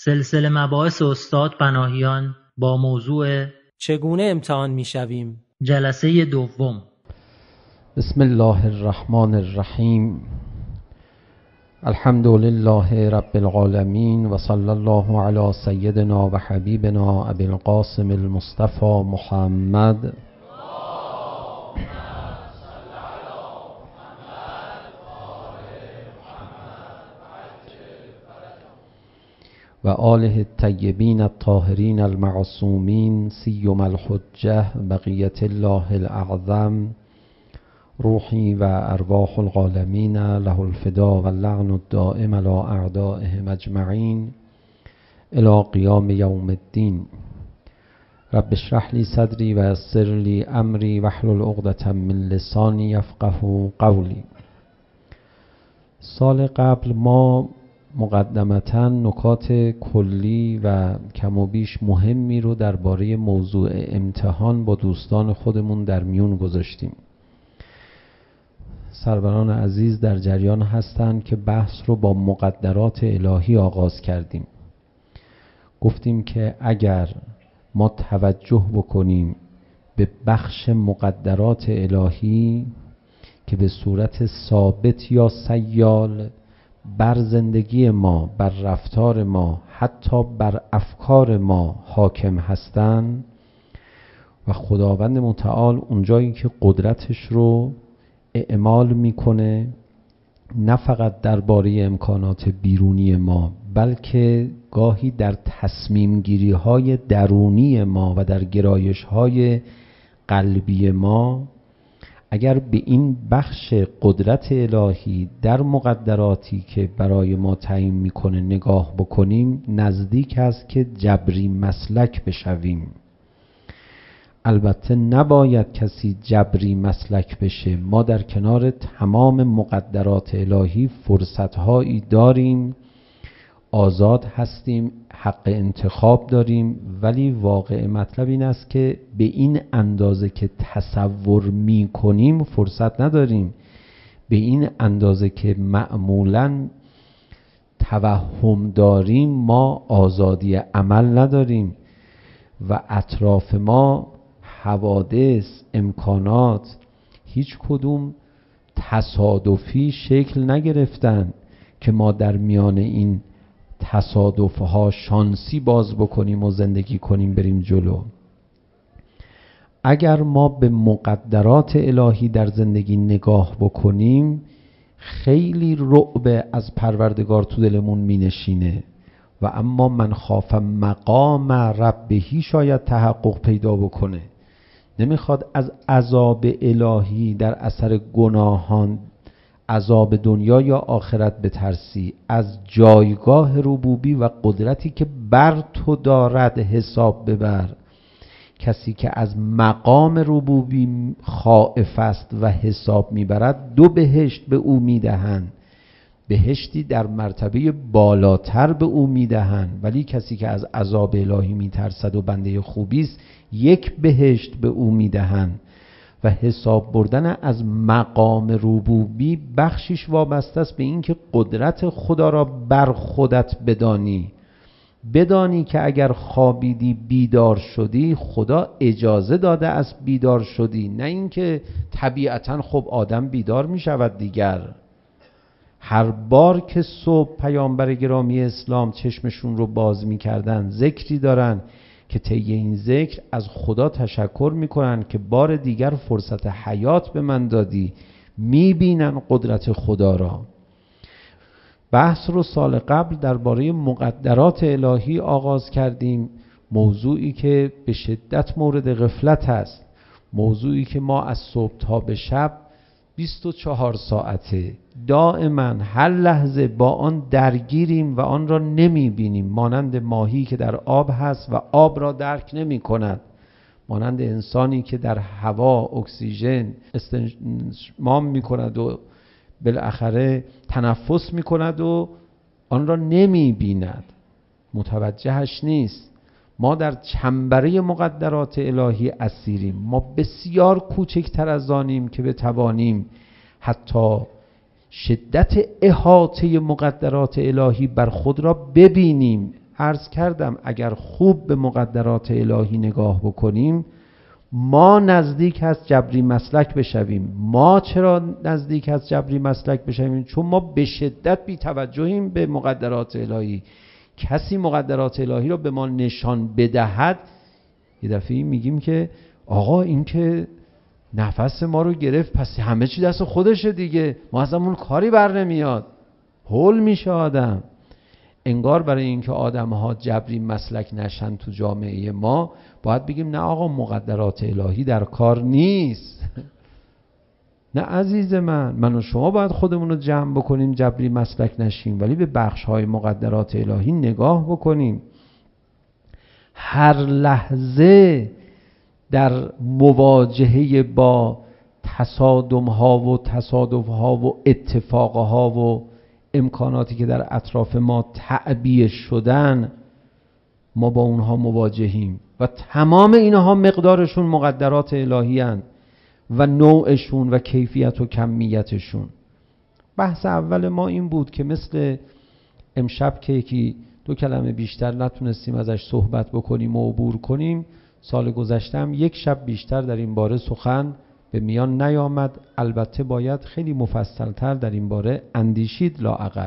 سلسله مباحث استاد پناهیان با موضوع چگونه امتحان می‌شویم؟ جلسه دوم. بسم الله الرحمن الرحیم. الحمد لله رب العالمین و صلی الله علی سیدنا و حبیبنا ابی القاسم المصطفى محمد و آله الطیبین الطاهرین المعصومین سیما الحجة بقیة الله الاعظم روحی و ارواح العالمین له الفدا و اللعن الدائم علی اعدائهم اجمعین الی قیام یوم الدین. رب اشرح لی صدری و یسر لی امری واحلل عقدة من لسانی یفقهوا قولی. سال قبل ما مقدمتاً نکات کلی و کم و بیش مهمی رو درباره موضوع امتحان با دوستان خودمون در میون گذاشتیم. سروران عزیز در جریان هستند که بحث رو با مقدرات الهی آغاز کردیم. گفتیم که اگر ما توجه بکنیم به بخش مقدرات الهی که به صورت ثابت یا سیال بر زندگی ما، بر رفتار ما، حتی بر افکار ما حاکم هستند و خداوند متعال اونجایی که قدرتش رو اعمال میکنه نه فقط درباره امکانات بیرونی ما بلکه گاهی در تصمیم گیری های درونی ما و در گرایش های قلبی ما، اگر به این بخش قدرت الهی در مقدراتی که برای ما تعیین میکنه نگاه بکنیم، نزدیک است که جبری مسلک بشویم. البته نباید کسی جبری مسلک بشه. ما در کنار تمام مقدرات الهی فرصت‌هایی داریم، آزاد هستیم، حق انتخاب داریم، ولی واقع مطلب این است که به این اندازه که تصور می کنیم فرصت نداریم. به این اندازه که معمولاً توهم داریم ما آزادی عمل نداریم و اطراف ما حوادث، امکانات هیچ کدوم تصادفی شکل نگرفتن که ما در میان این تصادفها شانسی باز بکنیم و زندگی کنیم بریم جلو. اگر ما به مقدرات الهی در زندگی نگاه بکنیم، خیلی رعب از پروردگار تو دلمون می نشینه و اما من خاف مقام ربهی شاید تحقق پیدا بکنه. نمیخواد از عذاب الهی در اثر گناهان، عذاب دنیا یا آخرت بترسی، از جایگاه ربوبی و قدرتی که بر تو دارد حساب ببر. کسی که از مقام ربوبی خائف است و حساب میبرد، دو بهشت به او میدهند، بهشتی در مرتبه بالاتر به او میدهند. ولی کسی که از عذاب الهی میترسد و بنده خوبی است، یک بهشت به او میدهند. و حساب بردن از مقام ربوبی بخشش وابسته است به این که قدرت خدا را بر خودت بدانی که اگر خوابیدی بیدار شدی، خدا اجازه داده از بیدار شدی، نه اینکه طبیعتاً خب آدم بیدار می شود دیگر. هر بار که صبح پیامبر گرامی اسلام چشمشون رو باز می کردن، ذکری دارن که طی این ذکر از خدا تشکر میکنن که بار دیگر فرصت حیات به من دادی، میبینن قدرت خدا را. بحث رو سال قبل درباره مقدرات الهی آغاز کردیم، موضوعی که به شدت مورد غفلت است، موضوعی که ما از صبح تا به شب 24 ساعته دائما هر لحظه با آن درگیریم و آن را نمیبینیم، مانند ماهی که در آب هست و آب را درک نمی کند، مانند انسانی که در هوا اکسیژن استنشاق می کند و بالاخره تنفس می کند و آن را نمی بیند، متوجهش نیست. ما در چنبره مقدرات الهی اسیریم. ما بسیار کوچکتر از آنیم که بتوانیم حتی شدت احاطه مقدرات الهی بر خود را ببینیم. عرض کردم اگر خوب به مقدرات الهی نگاه بکنیم ما نزدیک از جبری مسلک بشویم. ما چرا نزدیک از جبری مسلک بشویم؟ چون ما به شدت بی توجهیم به مقدرات الهی. کسی مقدرات الهی رو به ما نشان بدهد یه دفعه میگیم که آقا این که نفس ما رو گرفت پس همه چی دست خودشه دیگه، ما از همون کاری بر نمیاد، هول میشه آدم. انگار برای اینکه آدم‌ها جبری مسلک نشن تو جامعه ما باید بگیم نه آقا مقدرات الهی در کار نیست. نه عزیز من و شما باید خودمون رو جمع بکنیم جبری مسلک نشیم، ولی به بخش‌های مقدرات الهی نگاه بکنیم. هر لحظه در مواجهه با تصادم‌ها و تصادف‌ها و اتفاق‌ها و امکاناتی که در اطراف ما تعبیه شدن ما با اونها مواجهیم و تمام اینها مقدارشون مقدرات الهی هستند و نوعشون و کیفیت و کمیتشون. بحث اول ما این بود که مثل امشب که یکی دو کلمه بیشتر نتونستیم ازش صحبت بکنیم و عبور کنیم، سال گذشته هم یک شب بیشتر در این باره سخن به میان نیامد. البته باید خیلی مفصلتر در این باره اندیشید لااقل.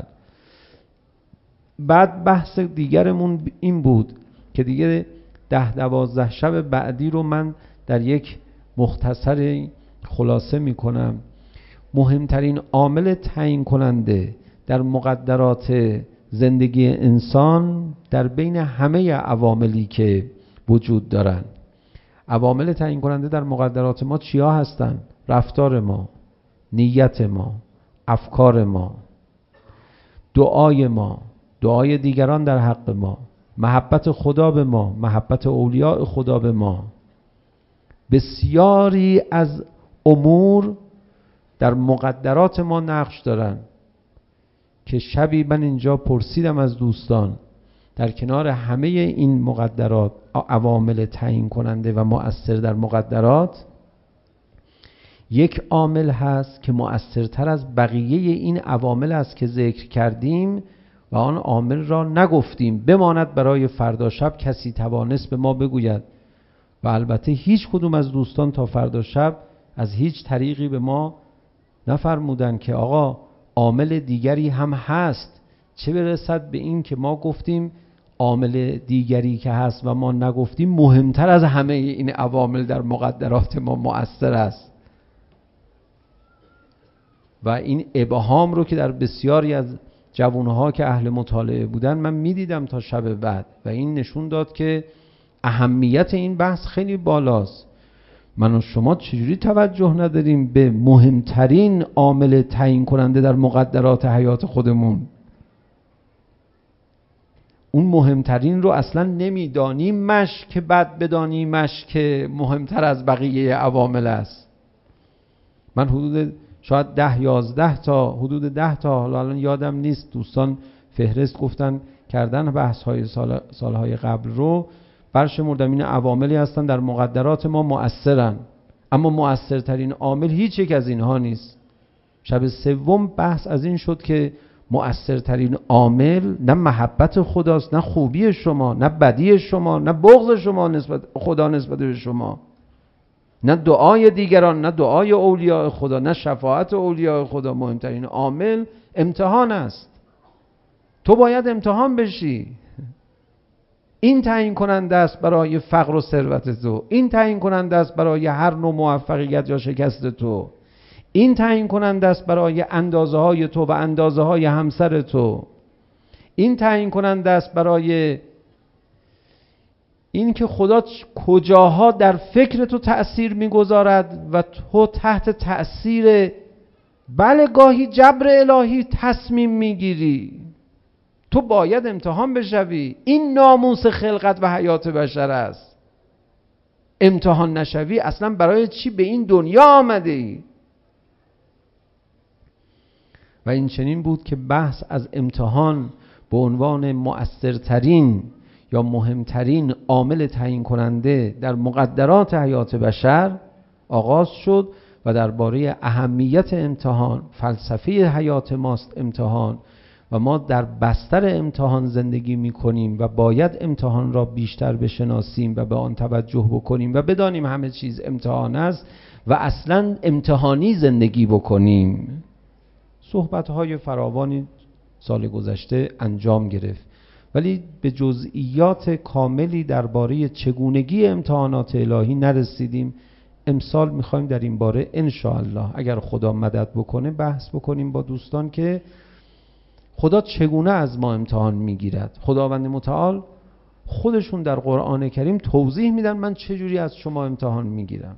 بعد بحث دیگرمون این بود که دیگه 10-12 شب بعدی رو من در یک مختصر خلاصه میکنم. مهمترین عامل تعیین کننده در مقدرات زندگی انسان در بین همه عواملی که وجود دارن، عوامل تعیین کننده در مقدرات ما چیا هستن؟ رفتار ما، نیت ما، افکار ما، دعای ما، دعای دیگران در حق ما، محبت خدا به ما، محبت اولیاء خدا به ما. بسیاری از امور در مقدرات ما نقش دارن که شبی من اینجا پرسیدم از دوستان در کنار همه این مقدرات، عوامل تعیین کننده و مؤثر در مقدرات، یک عامل هست که مؤثرتر از بقیه این عوامل است که ذکر کردیم و آن عامل را نگفتیم، بماند برای فردا شب کسی توانست به ما بگوید. و البته هیچ کدوم از دوستان تا فردا شب از هیچ طریقی به ما نفرمودن که آقا عامل دیگری هم هست، چه برسد به این که ما گفتیم عامل دیگری که هست و ما نگفتیم مهمتر از همه این عوامل در مقدرات ما مؤثر است. و این ابهام رو که در بسیاری از جوانها که اهل مطالعه بودن من میدیدم تا شب بعد و این نشون داد که اهمیت این بحث خیلی بالاست. من و شما چجوری توجه نداریم به مهمترین عامل تعیین کننده در مقدرات حیات خودمون؟ اون مهمترین رو اصلا نمیدانیمش که بعد بدانیمش که مهمتر از بقیه عوامل است. من حدود شاید 10-11 تا حدود 10 تا حالا الان یادم نیست دوستان فهرست گفتن کردن بحث های سالهای قبل رو برشمردم، این عواملی هستن در مقدرات ما مؤثرن، اما مؤثرترین عامل هیچ یک از اینها نیست. شب سوم بحث از این شد که مؤثرترین عامل نه محبت خداست، نه خوبی شما، نه بدی شما، نه بغض شما نسبت خدا نسبت به شما، نه دعای دیگران، نه دعای اولیاء خدا، نه شفاعت اولیاء خدا. مهمترین عامل امتحان است. تو باید امتحان بشی. این تعیین کننده است برای فقر و ثروت تو، این تعیین کننده است برای هر نوع موفقیت یا شکست تو، این تعیین کننده است برای اندازه های تو و اندازه های همسر تو، این تعیین کننده است برای این که خدا کجاها در فکر تو تأثیر میگذارد و تو تحت تأثیر بله گاهی جبر الهی تصمیم میگیری. تو باید امتحان بشوی. این ناموس خلقت و حیات بشر است. امتحان نشوی اصلا برای چی به این دنیا آمده ای؟ و این چنین بود که بحث از امتحان به عنوان مؤثرترین یا مهمترین عامل تعیین کننده در مقدرات حیات بشر آغاز شد و درباره اهمیت امتحان، فلسفه حیات ماست امتحان و ما در بستر امتحان زندگی میکنیم و باید امتحان را بیشتر بشناسیم و به آن توجه بکنیم و بدانیم همه چیز امتحان است و اصلا امتحانی زندگی بکنیم. صحبت‌های فراوانی سال گذشته انجام گرفت، ولی به جزئیات کاملی درباره چگونگی امتحانات الهی نرسیدیم. امسال میخوایم در این باره انشاءالله اگر خدا مدد بکنه بحث بکنیم با دوستان که خدا چگونه از ما امتحان میگیرد. خداوند متعال خودشون در قرآن کریم توضیح میدن من چجوری از شما امتحان میگیرم،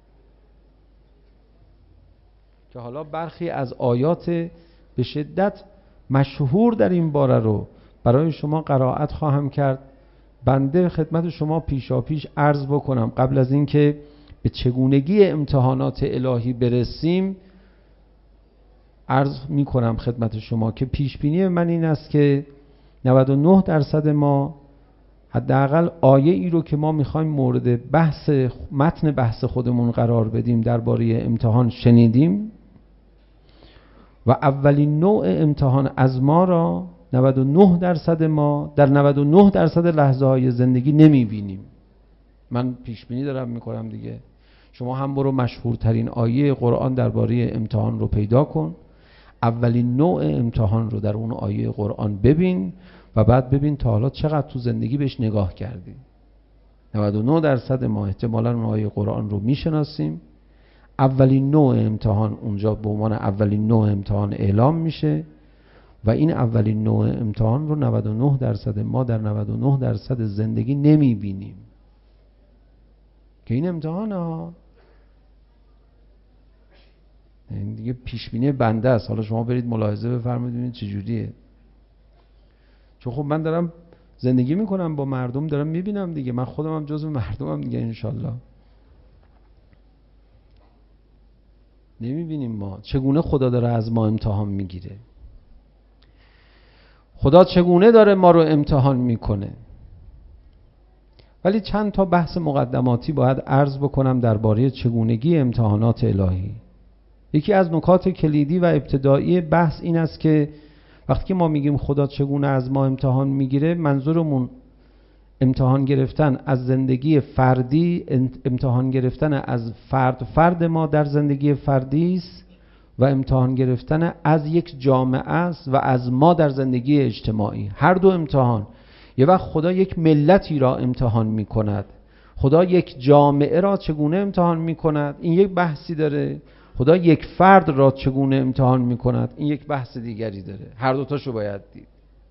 که حالا برخی از آیات به شدت مشهور در این باره رو برای شما قرائت خواهم کرد. بنده خدمت شما پیشاپیش عرض بکنم قبل از اینکه به چگونگی امتحانات الهی برسیم، عرض می کنم خدمت شما که پیش بینی من این است که 99% ما حداقل آیه ای رو که ما میخوایم مورد بحث متن بحث خودمون قرار بدیم درباره امتحان شنیدیم و اولین نوع امتحان از ما را 99% ما در 99% لحظه های زندگی نمیبینیم. من پیش بینی دارم میکنم دیگه. شما هم برو مشهورترین آیه قرآن درباره امتحان رو پیدا کن، اولین نوع امتحان رو در اون آیه قرآن ببین و بعد ببین تا حالا چقدر تو زندگی بهش نگاه کردی. 99% ما احتمالاً اون آیه قرآن رو میشناسیم. اولین نوع امتحان اونجا به عنوان اولین نوع امتحان اعلام میشه و این اولین نوع امتحان رو 99% ما در 99% زندگی نمیبینیم که این امتحان ها. این دیگه پیش بینی بنده است. حالا شما برید ملاحظه بفرمایید ببینید چه جوریه. چون خب من دارم زندگی میکنم با مردم، دارم میبینم دیگه، من خودم هم جزو مردمم دیگه. انشالله نمیبینیم ما چگونه خدا داره از ما امتحان میگیره، خدا چگونه داره ما رو امتحان میکنه. ولی چند تا بحث مقدماتی باید عرض بکنم درباره چگونگی امتحانات الهی. یکی از نکات کلیدی و ابتدایی بحث این است که وقتی که ما میگیم خدا چگونه از ما امتحان میگیره، منظورمون امتحان گرفتن از زندگی فردی، امتحان گرفتن از فرد ما در زندگی فردی است و امتحان گرفتن از یک جامعه است و از ما در زندگی اجتماعی. هر دو امتحان. یه وقت خدا یک ملتی را امتحان میکند، خدا یک جامعه را چگونه امتحان میکند، این یک بحثی داره. خدا یک فرد را چگونه امتحان میکند، این یک بحث دیگری داره. هر دوتاشو باید دید.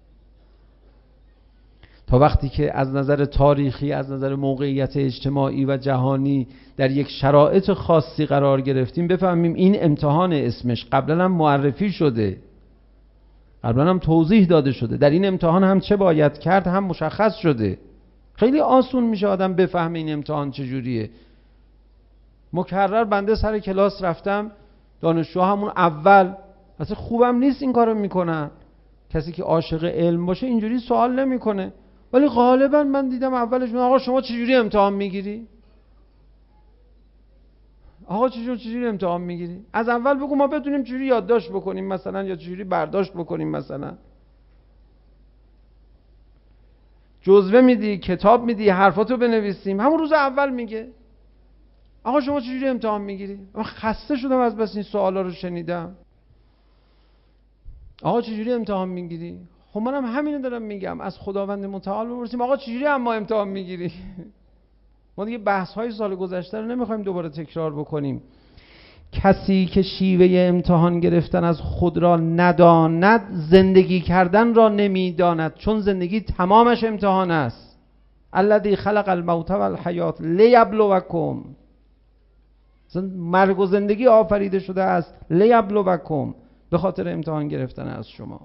تا وقتی که از نظر تاریخی، از نظر موقعیت اجتماعی و جهانی در یک شرایط خاصی قرار گرفتیم، بفهمیم این امتحان اسمش قبلا هم معرفی شده، قبلا هم توضیح داده شده، در این امتحان هم چه باید کرد هم مشخص شده. خیلی آسون میشه آدم بفهمه این امتحان چجوریه. مکرر بنده سر کلاس رفتم، دانشجوها همون اول اصلا خوبم نیست این کارو میکنن. کسی که عاشق علم باشه اینجوری سوال نمیکنه، ولی غالبا من دیدم اولش آقا شما چجوری امتحان میگیری؟ آقا چجوری امتحان میگیری؟ از اول بگو ما بدونیم چجوری یادداشت بکنیم مثلا، یا چجوری برداشت بکنیم مثلا. جزوه میدی، کتاب میدی، حرفاتو بنویسیم، همون روز اول میگه آقا شما چجوری امتحان میگیری؟ من خسته شدم از بس این سوالا رو شنیدم. آقا چجوری امتحان میگیری؟ خب منم همینو دارم میگم، از خداوند متعال بپرسیم آقا چجوری اما امتحان میگیری؟ ما دیگه بحث های سال گذشته رو نمیخوایم دوباره تکرار بکنیم. کسی که شیوه امتحان گرفتن از خود را نداند، زندگی کردن را نمیداند، چون زندگی تمامش امتحان است. الذی خلق الموت والحیات لیبلوکم، مرگ و زندگی آفریده شده است لیبلوکم، به خاطر امتحان گرفتن از شما.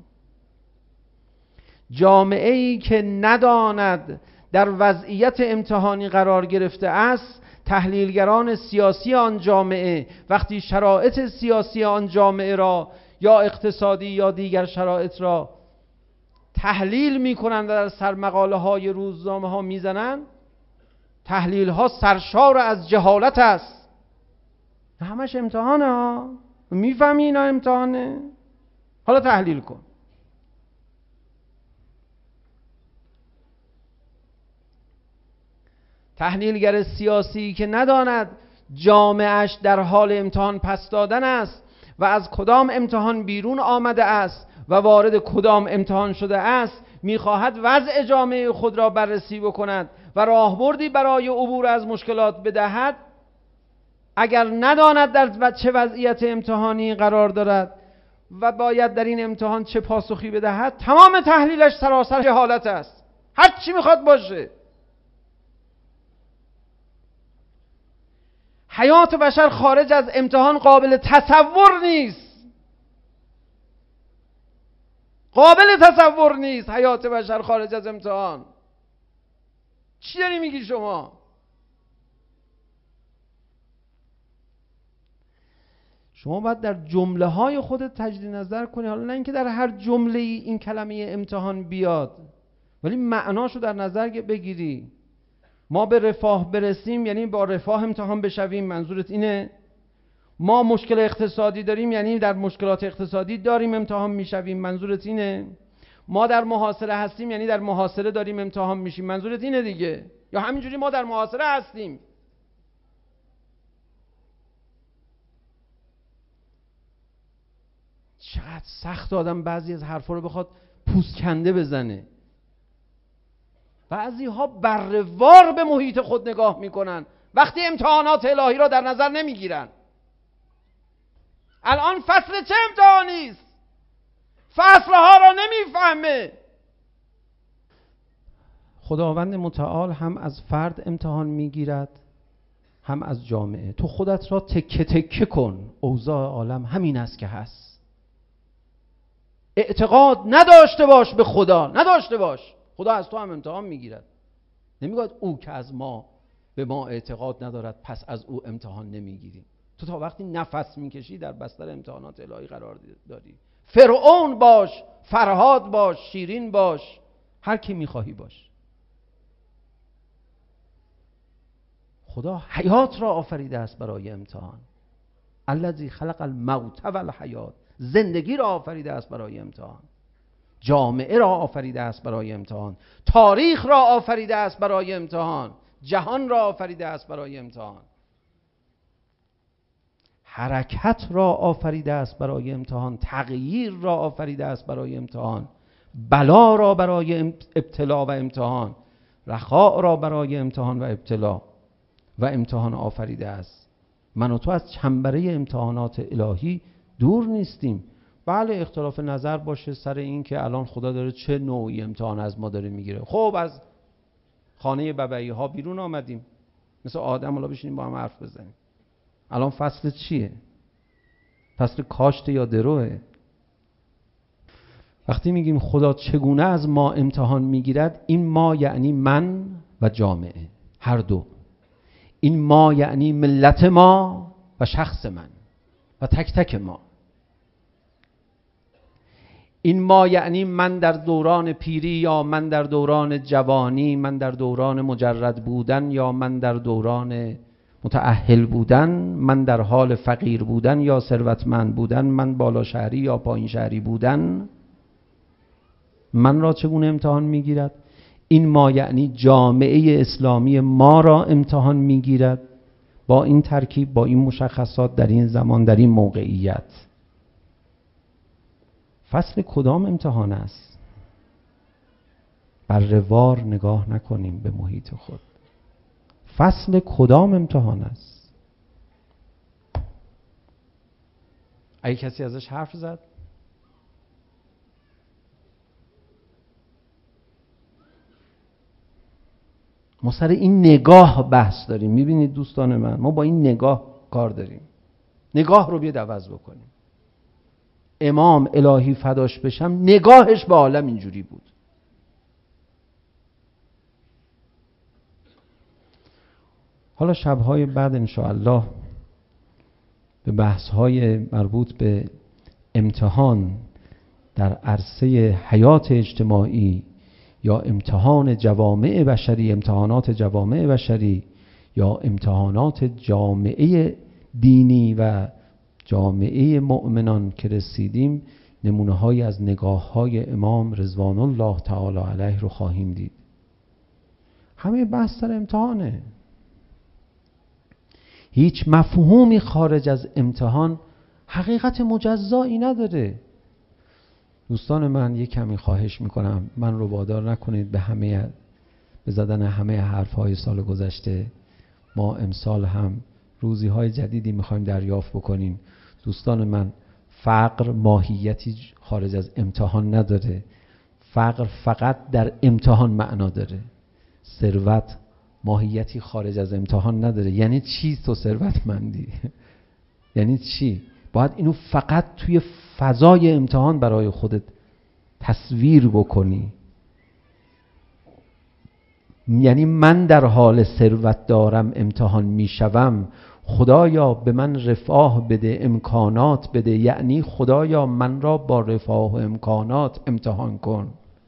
جامعه ای که نداند در وضعیت امتحانی قرار گرفته است، تحلیلگران سیاسی آن جامعه وقتی شرایط سیاسی آن جامعه را یا اقتصادی یا دیگر شرایط را تحلیل میکنند و در سرمقاله های روزنامه ها میزنند، تحلیل ها سرشار از جهالت است. همش امتحانه ها، میفهمی اینا امتحانه؟ حالا تحلیل کن. تحلیلگر سیاسی که نداند جامعهش در حال امتحان پس دادن است و از کدام امتحان بیرون آمده است و وارد کدام امتحان شده است، میخواهد وضع جامعه خود را بررسی بکند و راهبردی برای عبور از مشکلات بدهد، اگر نداند در چه وضعیت امتحانی قرار دارد و باید در این امتحان چه پاسخی بدهد، تمام تحلیلش سراسر جهالت است، هر چی میخواد باشه. حیات بشر خارج از امتحان قابل تصور نیست. قابل تصور نیست حیات بشر خارج از امتحان. چی داری میگی شما؟ شما باید در جمله های خودت تجدید نظر کنی، حالا نه اینکه در هر جمله این کلمه امتحان بیاد، ولی معناشو در نظر بگیری. ما به رفاه برسیم یعنی با رفاه امتحان بشویم، منظورت اینه؟ ما مشکل اقتصادی داریم یعنی در مشکلات اقتصادی داریم امتحان میشویم، منظورت اینه؟ ما در محاصره هستیم یعنی در محاصره داریم امتحان میشیم، منظورت اینه دیگه؟ یا همینجوری ما در محاصره هستیم؟ چقدر سخت آدم بعضی از حرفا رو بخواد پوست کنده بزنه. بعضی ها بره‌وار به محیط خود نگاه میکنن وقتی امتحانات الهی را در نظر نمیگیرن. الان فصل چه امتحانی است؟ فصلها را نمیفهمه. خداوند متعال هم از فرد امتحان میگیرد هم از جامعه. تو خودت را تکه تکه کن، اوضاع عالم همین است که هست. اعتقاد نداشته باش به خدا، نداشته باش. خدا از تو هم امتحان میگیرد. نمیگوید او که از ما به ما اعتقاد ندارد پس از او امتحان نمیگیریم. تو تا وقتی نفس میکشی در بستر امتحانات الهی قرار داری. فرعون باش، فرهاد باش، شیرین باش، هر کی میخواهی باش. خدا حیات را آفریده است برای امتحان. الذی خلق الموت والحیات، زندگی را آفریده است برای امتحان. جامعه را آفریده است برای امتحان. تاریخ را آفریده است برای امتحان. جهان را آفریده است برای امتحان. حرکت را آفریده است برای امتحان. تغییر را آفریده است برای امتحان. بلا را برای ابتلا و امتحان. رخاء را برای امتحان و ابتلا و امتحان آفریده است. من و تو از چنبره امتحانات الهی دور نیستیم. بله اختلاف نظر باشه سر این که الان خدا داره چه نوعی امتحان از ما داره میگیره. خب از خانه ببعی ها بیرون آمدیم، مثل آدم حالا بشینیم با هم حرف بزنیم. الان فصل چیه؟ فصل کاشت یا دروه؟ وقتی میگیم خدا چگونه از ما امتحان میگیرد، این ما یعنی من و جامعه، هر دو. این ما یعنی ملت ما و شخص من و تک تک ما. این ما یعنی من در دوران پیری یا من در دوران جوانی، من در دوران مجرد بودن یا من در دوران متأهل بودن، من در حال فقیر بودن یا ثروتمند بودن، من بالا شهری یا پایین شهری بودن. من را چگونه امتحان میگیرد؟ این ما یعنی جامعه اسلامی ما را امتحان میگیرد با این ترکیب، با این مشخصات، در این زمان، در این موقعیت. فصل کدام امتحان است؟ بره‌وار نگاه نکنیم به محیط خود. فصل کدام امتحان است؟ اگه کسی ازش حرف زد؟ ما سر این نگاه بحث داریم. میبینید دوستان من، ما با این نگاه کار داریم. نگاه رو بیاد عوض بکنیم. امام الهی فداش بشم نگاهش به عالم اینجوری بود. حالا شبهای بعد انشاءالله به بحثهای مربوط به امتحان در عرصه حیات اجتماعی یا امتحان جوامع بشری، امتحانات جوامع بشری یا امتحانات جامعه دینی و جامعه مؤمنان که رسیدیم، نمونه های از نگاه های امام رضوان الله تعالی علیه رو خواهیم دید. همه بحث سر امتحانه. هیچ مفهومی خارج از امتحان حقیقت مجزایی نداره. دوستان من یک کمی خواهش میکنم، من رو وادار نکنید به زدن همه حرفهای سال گذشته. ما امسال هم روزیهای جدیدی میخوایم دریافت بکنیم. دوستان من، فقر ماهیتی خارج از امتحان نداره. فقر فقط در امتحان معنا داره. ثروت ماهیتی خارج از امتحان نداره. یعنی چی تو ثروتمندی؟ یعنی چی؟ باید اینو فقط توی فضای امتحان برای خودت تصویر بکنی. یعنی من در حال ثروت دارم، امتحان میشوم، خدایا به من رفاه بده، امکانات بده. یعنی خدایا من را با رفاه و امکانات امتحان کن.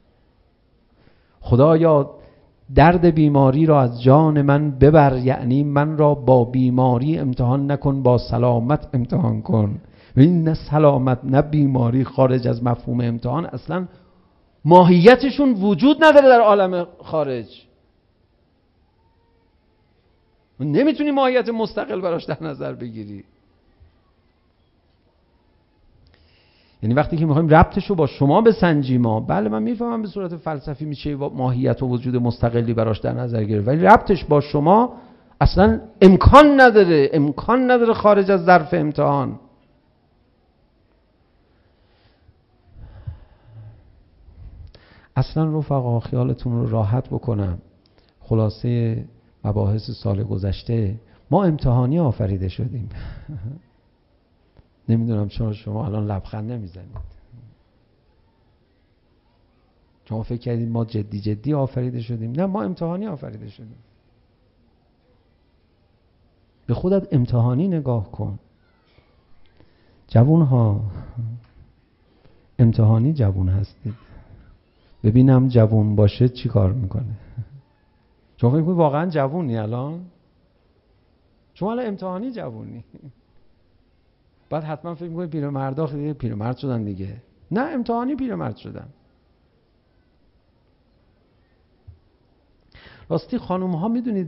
خدایا درد بیماری را از جان من ببر. یعنی من را با بیماری امتحان نکن، با سلامت امتحان کن. این نه سلامت نه بیماری خارج از مفهوم امتحان اصلا ماهیتشون وجود نداره در عالم خارج. نمیتونی ماهیت مستقل براش در نظر بگیری. یعنی وقتی که میخوایم ربطش رو با شما بسنجیم، بله من میفهمم به صورت فلسفی میشه ماهیت و وجود مستقلی براش در نظر گرفت، ولی ربطش با شما اصلا امکان نداره خارج از ظرف امتحان. اصلا رفقا خیالتون رو راحت بکنم، خلاصه مباحث سال گذشته، ما امتحانی آفریده شدیم. نمیدونم چرا شما الان لبخند نمیزنید. شما فکر کردید ما جدی آفریده شدیم؟ نه، ما امتحانی آفریده شدیم. به خودت امتحانی نگاه کن. جوون ها امتحانی جوون هستید. ببینم جوون باشه چی کار میکنه. شما فکر کنید واقعا جوونی الان؟ شما الان امتحانی جوونی. بعد حتما فکر میکنید پیرمردا خیلی پیرمرد شدن دیگه. نه، امتحانی پیرمرد شدن. راستی خانوم ها میدونید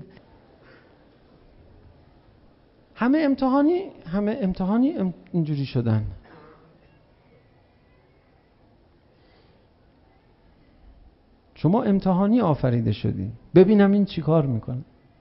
همه امتحانی اینجوری شدن. شما امتحانی آفریده شدی. ببینم این چی کار میکنه.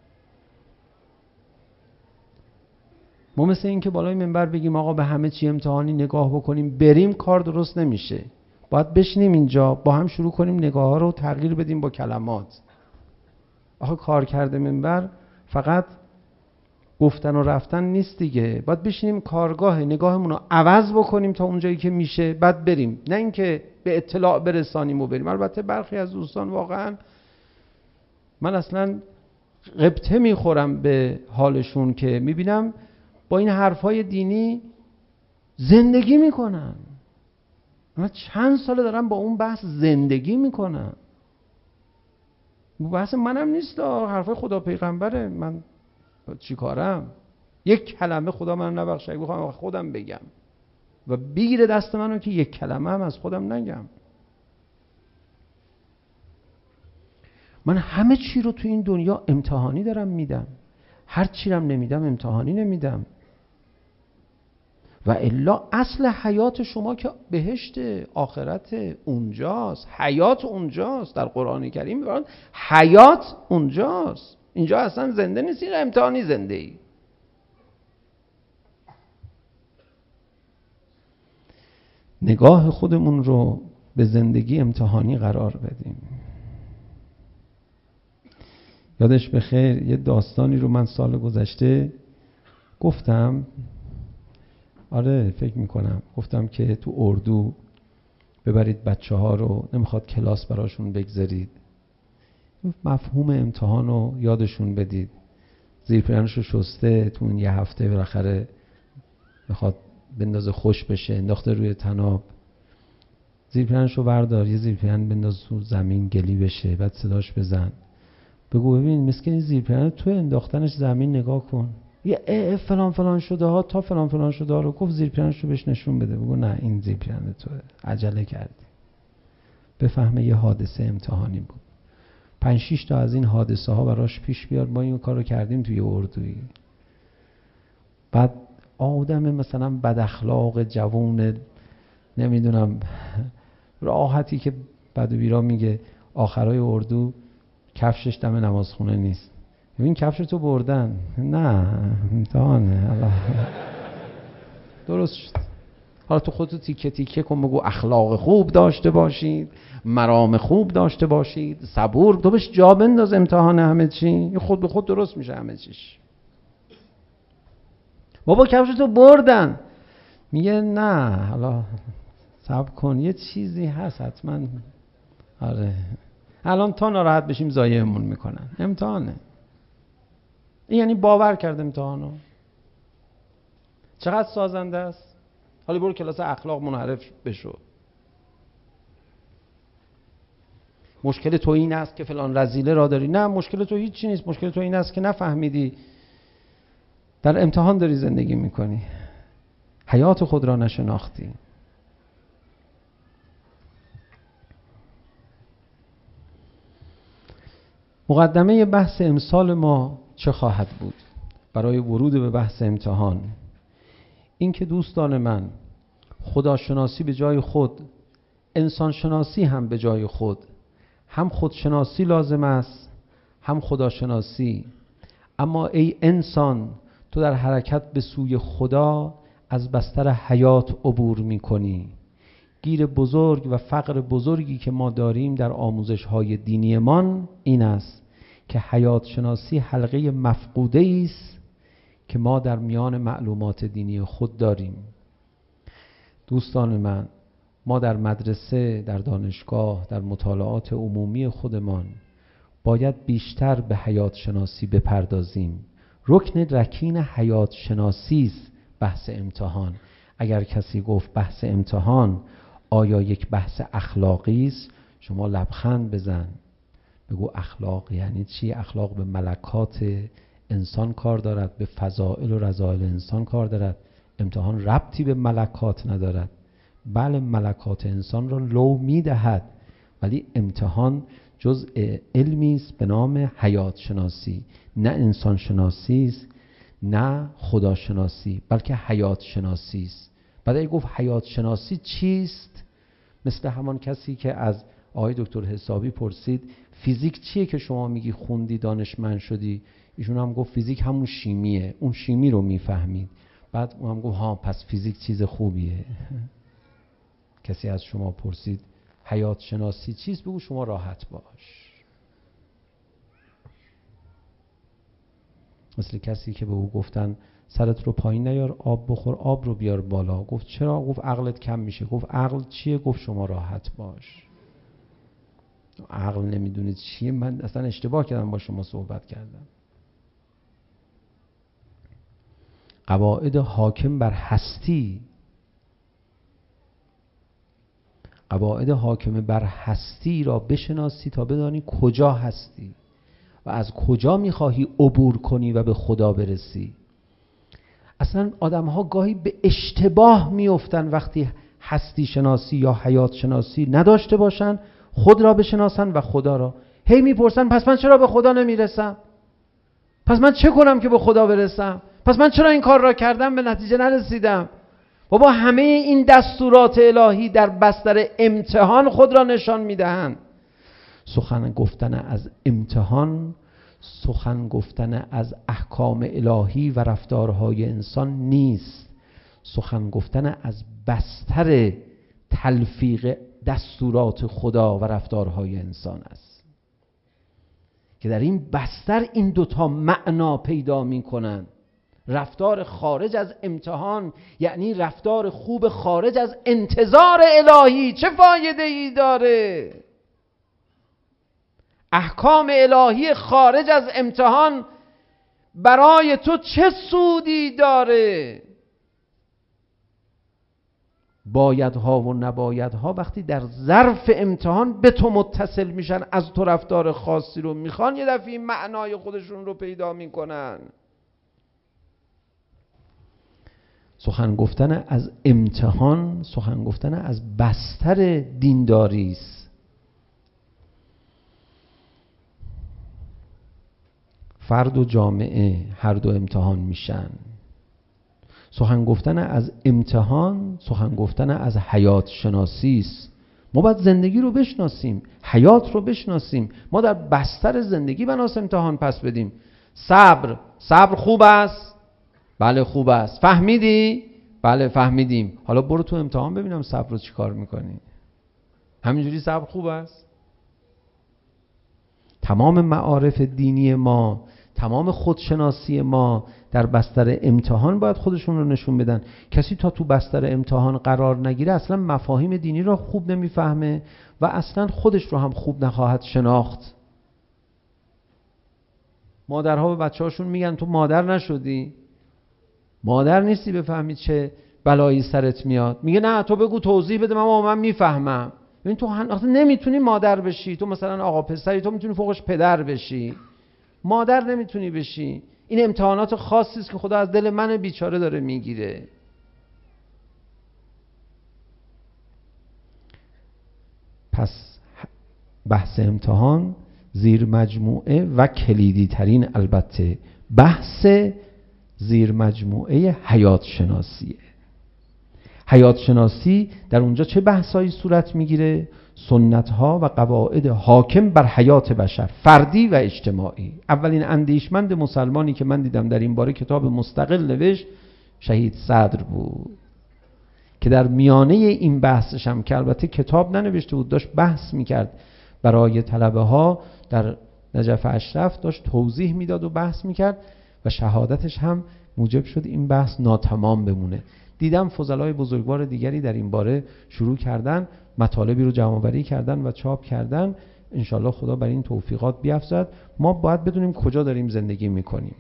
ما مثل این که بالای منبر بگیم آقا به همه چی امتحانی نگاه بکنیم بریم، کار درست نمیشه. باید بشینیم اینجا با هم شروع کنیم نگاه ها رو تغییر بدیم با کلمات. آخه کار کرده منبر فقط گفتن و رفتن نیست دیگه. باید بشینیم نگاهمون رو عوض بکنیم تا اونجایی که میشه، بعد بریم. نه اینکه به اطلاع برسانیم و بریم. البته برخی از دوستان واقعا من اصلا غبطه میخورم به حالشون که میبینم با این حرفای دینی زندگی میکنن. من چند ساله دارم با اون بحث زندگی میکنم. بحث منم نیست، حرفای خدا پیغمبره. من چی کارم؟ یک کلمه خدا من نبخشه، اگه بخوام خودم بگم و بگیره دست منو که یک کلمه هم از خودم نگم. من همه چی رو تو این دنیا امتحانی دارم میدم. هر چی رو نمیدم امتحانی نمیدم. و الا اصل حیات شما که بهشت آخرت اونجاست. حیات اونجاست. در قرآن کریم میگن حیات اونجاست. اینجا اصلا زنده نیستی، امتحانی زنده ای. نگاه خودمون رو به زندگی امتحانی قرار بدیم. یادش بخیر یه داستانی رو من سال گذشته گفتم، فکر میکنم گفتم که تو اردو ببرید بچه ها رو، نمیخواد کلاس براشون بگذارید، مفهوم امتحان رو یادشون بدید. زیرپیرنشو شسته، تو اون یه هفته بالاخره میخواد بندازه خوش بشه، انداخته روی طناب. زیرپیرنشو بردار، یه زیرپیرن بنداز تو زمین گلی بشه، بعد صداش بزن، بگو ببین مسکین این زیرپیرن تو انداختنش زمین نگاه کن، یه فلان شده ها، تا فلان شده ها رو گفت، زیرپیرنشو بهش نشون بده، بگو نه این زیرپیرن توه، عجله کردی. بفهمه یه حادثه امتحانی بود. 5-6 تا از این حادثه ها براش پیش بیاد. ما این کار رو کردیم توی اردویی. بعد آدم مثلا بد اخلاق جوون نمیدونم راحتی که بدویرا میگه آخرای اردو کفشش دم نمازخونه نیست. ببین کفش تو بردن. نه امتحانه. درست شد. حالا تو خودتو تیکه تیکه کن، بگو اخلاق خوب داشته باشید، مرام خوب داشته باشید، صبور. تو بهش جا بنداز امتحان همه چی، خود به خود درست میشه همه چیش. بابا کفش تو بردن. میگه نه حالا صبر کن یه چیزی هست حتما. آره الان تا ناراحت بشیم ضایعمون میکنن. امتحانه. این یعنی باور کرد امتحانو. چقدر سازنده است. حالا برو کلاس اخلاق منحرف بشو. مشکل تو این است که فلان رذیله را داری. نه مشکل تو هیچی نیست. مشکل تو این است که نفهمیدی در امتحان داری زندگی میکنی، حیات خود را نشناختی. مقدمه بحث امسال ما چه خواهد بود برای ورود به بحث امتحان؟ این که دوستان من، خداشناسی به جای خود، انسان شناسی هم به جای خود، هم خودشناسی لازم است هم خداشناسی. اما ای انسان، تو در حرکت به سوی خدا از بستر حیات عبور می کنی. گیر بزرگ و فقر بزرگی که ما داریم در آموزش های دینیمان این است که حیات شناسی حلقه مفقوده است که ما در میان معلومات دینی خود داریم. دوستان من، ما در مدرسه، در دانشگاه، در مطالعات عمومی خودمان باید بیشتر به حیات شناسی بپردازیم. رکن رکین حیات شناسی است بحث امتحان. اگر کسی گفت بحث امتحان آیا یک بحث اخلاقی است، شما لبخند بزن بگو اخلاق یعنی چی؟ اخلاق به ملکات انسان کار دارد، به فضائل و رذائل انسان کار دارد. امتحان ربطی به ملکات ندارد. بله ملکات انسان را لو میدهد، ولی امتحان جزء علمی است به نام حیات شناسی. نه انسان شناسی است، نه خدا شناسی، بلکه حیات شناسی است. بعد اگه گفت حیات شناسی چیست؟ مثل همان کسی که از آقای دکتر حسابی پرسید فیزیک چیه که شما میگی خوندی دانشمند شدی؟ ایشون هم گفت فیزیک همون شیمیه. اون شیمی رو میفهمید. بعد اون هم گفت ها پس فیزیک چیز خوبیه. کسی از شما پرسید حیات شناسی چیست؟ بگو شما راحت باش. مثل کسی که به او گفتن سرت رو پایین نیار آب بخور، آب رو بیار بالا. گفت چرا؟ گفت عقلت کم میشه. گفت عقل چیه؟ گفت شما راحت باش. عقل نمیدونید چیه؟ من اصلا اشتباه کردم با شما صحبت کردم. قواعد حاکم بر هستی، قواعد حاکم بر هستی را بشناسی تا بدانی کجا هستی و از کجا میخواهی عبور کنی و به خدا برسی. اصلا آدم ها گاهی به اشتباه میافتن وقتی هستی شناسی یا حیات شناسی نداشته باشن، خود را بشناسن و خدا را. هی میپرسن پس من چرا به خدا نمیرسم؟ پس من چه کنم که به خدا برسم؟ پس من چرا این کار را کردم به نتیجه نرسیدم؟ بابا همه این دستورات الهی در بستر امتحان خود را نشان میدهند. سخن گفتن از امتحان، سخن گفتن از احکام الهی و رفتارهای انسان نیست. سخن گفتن از بستر تلفیق دستورات خدا و رفتارهای انسان است که در این بستر این دوتا معنا پیدا می کنند. رفتار خارج از امتحان یعنی رفتار خوب خارج از انتظار الهی چه فایده ای داره؟ احکام الهی خارج از امتحان برای تو چه سودی داره؟ بایدها و نبایدها وقتی در ظرف امتحان به تو متصل میشن، از تو رفتار خاصی رو میخوان، یه دفعه معنای خودشون رو پیدا میکنن. سخن گفتن از امتحان، سخن گفتن از بستر دینداری است. فرد و جامعه هر دو امتحان میشن. سخن گفتن از امتحان سخن گفتن از حیات شناسی است. ما باید زندگی رو بشناسیم، حیات رو بشناسیم. ما در بستر زندگی بناس امتحان پس بدیم. صبر خوب است؟ بله خوب است. فهمیدی؟ بله فهمیدیم. حالا برو تو امتحان ببینم صبر رو چی کار میکنی. همینجوری صبر خوب است؟ تمام معارف دینی ما، تمام خودشناسی ما در بستر امتحان باید خودشون رو نشون بدن. کسی تا تو بستر امتحان قرار نگیره اصلا مفاهیم دینی رو خوب نمیفهمه و اصلا خودش رو هم خوب نخواهد شناخت. مادرها به بچه‌هاشون میگن تو مادر نشدی؟ مادر نیستی بفهمی چه بلایی سرت میاد. میگه نه تو بگو توضیح بده من میفهمم. ببین تو نمیتونی مادر بشی. تو مثلا آقا پسری، تو میتونی فوقش پدر بشی، مادر نمیتونی بشی. این امتحانات خاصی است که خدا از دل من بیچاره داره میگیره. پس بحث امتحان زیر مجموعه و کلیدی ترین البته بحث زیر مجموعه حیات شناسیه. حیات شناسی در اونجا چه بحثایی صورت میگیره؟ سنت ها و قواعد حاکم بر حیات بشر، فردی و اجتماعی. اولین اندیشمند مسلمانی که من دیدم در این باره کتاب مستقل نوشت شهید صدر بود که در میانه این بحثش هم که البته کتاب ننوشته بود، داشت بحث میکرد برای طلبه ها در نجف اشرف، داشت توضیح میداد و بحث میکرد و شهادتش هم موجب شد این بحث ناتمام بمونه. دیدم فضلای بزرگوار دیگری در این باره شروع کردن، مطالبی رو جمع‌آوری کردن و چاپ کردن. انشالله خدا بر این توفیقات بیفزاید. ما باید بدونیم کجا داریم زندگی میکنیم.